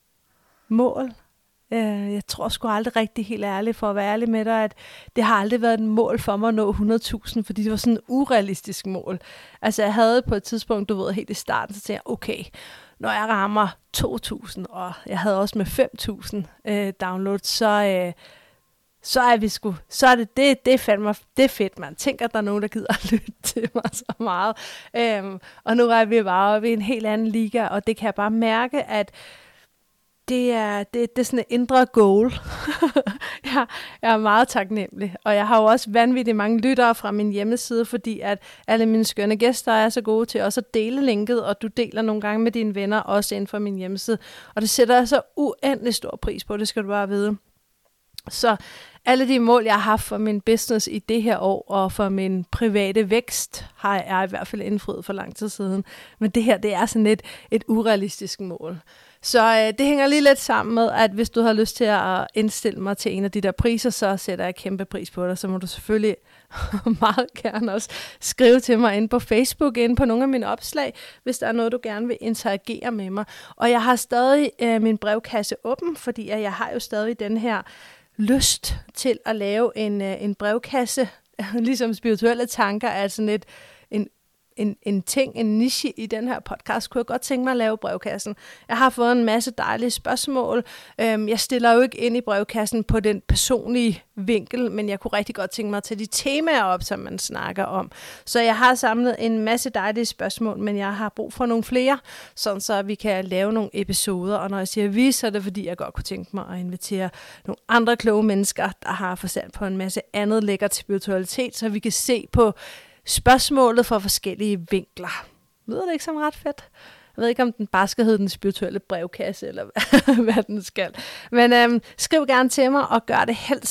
Mål. Jeg tror sgu aldrig rigtig helt ærligt, for at være ærlig med dig, at det har aldrig været et mål for mig at nå hundrede tusind, fordi det var sådan et urealistisk mål. Altså jeg havde på et tidspunkt, du ved, helt i starten, så tænkte jeg, okay, når jeg rammer to tusind, og jeg havde også med fem tusind øh, downloads, så, øh, så er vi sgu, så er det, det, det, er fandme, det er fedt, man. Tænker, at der er nogen, der gider at lytte til mig så meget. Øhm, og nu er vi bare oppe i en helt anden liga, og det kan jeg bare mærke, at Det er, det, det er sådan et indre goal. jeg, jeg er meget taknemmelig. Og jeg har jo også vanvittigt mange lyttere fra min hjemmeside, fordi at alle mine skønne gæster er så gode til også at dele linket, og du deler nogle gange med dine venner også inden for min hjemmeside. Og det sætter jeg så uendelig stor pris på, det skal du bare vide. Så alle de mål, jeg har haft for min business i det her år, og for min private vækst, har jeg i hvert fald indfriet for lang tid siden. Men det her, det er sådan et, et urealistisk mål. Så øh, det hænger lige lidt sammen med, at hvis du har lyst til at indstille mig til en af de der priser, så sætter jeg kæmpe pris på dig. Så må du selvfølgelig meget gerne også skrive til mig inde på Facebook, inde på nogle af mine opslag, hvis der er noget, du gerne vil interagere med mig. Og jeg har stadig øh, min brevkasse åben, fordi jeg har jo stadig den her lyst til at lave en, øh, en brevkasse, ligesom spirituelle tanker er sådan et, en En, en ting, en niche i den her podcast, kunne jeg godt tænke mig at lave brevkassen. Jeg har fået en masse dejlige spørgsmål. Øhm, jeg stiller jo ikke ind i brevkassen på den personlige vinkel, men jeg kunne rigtig godt tænke mig at tage de temaer op, som man snakker om. Så jeg har samlet en masse dejlige spørgsmål, men jeg har brug for nogle flere, sådan så vi kan lave nogle episoder. Og når jeg siger vi, så er det fordi, jeg godt kunne tænke mig at invitere nogle andre kloge mennesker, der har forstand på en masse andet lækkert spiritualitet, så vi kan se på spørgsmålet fra forskellige vinkler. Lyder det ikke som ret fedt? Jeg ved ikke, om den bare skal hedde den spirituelle brevkasse, eller hvad den skal. Men øhm, skriv gerne til mig, og gør det helst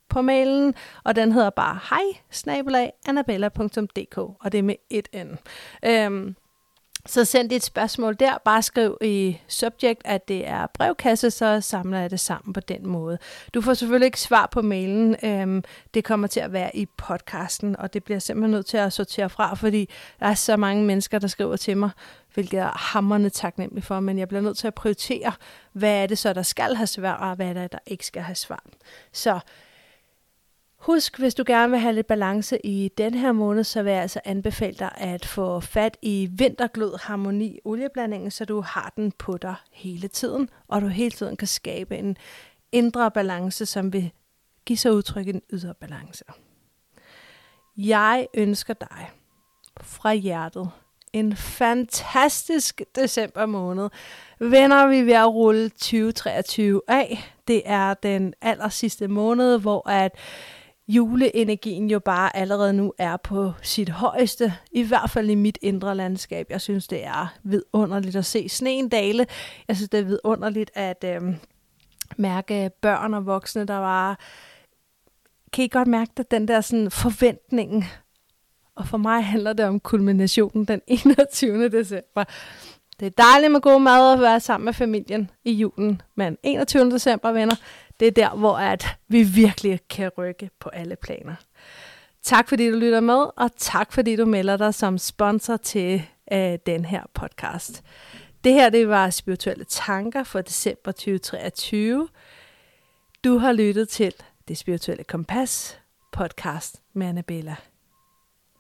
på mailen, og den hedder bare hej snabel-a annabella punktum d k, og det er med et n. Øhm, så send dit spørgsmål der, bare skriv i subject, at det er brevkasse, så samler jeg det sammen på den måde. Du får selvfølgelig ikke svar på mailen, øhm, det kommer til at være i podcasten, og det bliver simpelthen nødt til at sortere fra, fordi der er så mange mennesker, der skriver til mig, hvilket jeg er hamrende taknemmelig for, men jeg bliver nødt til at prioritere, hvad er det så, der skal have svar, og hvad er det, der ikke skal have svar. Så husk, hvis du gerne vil have lidt balance i den her måned, så vil jeg altså anbefale dig at få fat i Vinterglød Harmoni olieblandingen, så du har den på dig hele tiden, og du hele tiden kan skabe en indre balance, som vil give sig udtryk i en ydre balance. Jeg ønsker dig fra hjertet en fantastisk december måned. Venner, vi er ved at rulle tyve treogtyve af. Det er den aller sidste måned, hvor at juleenergien jo bare allerede nu er på sit højeste, i hvert fald i mit indre landskab. Jeg synes, det er vidunderligt at se sneen dale. Jeg synes, det er vidunderligt at øh, mærke børn og voksne, der var... Kan I godt mærke det, den der sådan forventningen? Og for mig handler det om kulminationen den enogtyvende december. Det er dejligt med god mad at være sammen med familien i julen, men enogtyvende december, venner, det er der, hvor at vi virkelig kan rykke på alle planer. Tak fordi du lytter med, og tak fordi du melder dig som sponsor til øh, den her podcast. Det her, det var Spirituelle Tanker for december tyve treogtyve. Du har lyttet til Det Spirituelle Kompas podcast med Annabella.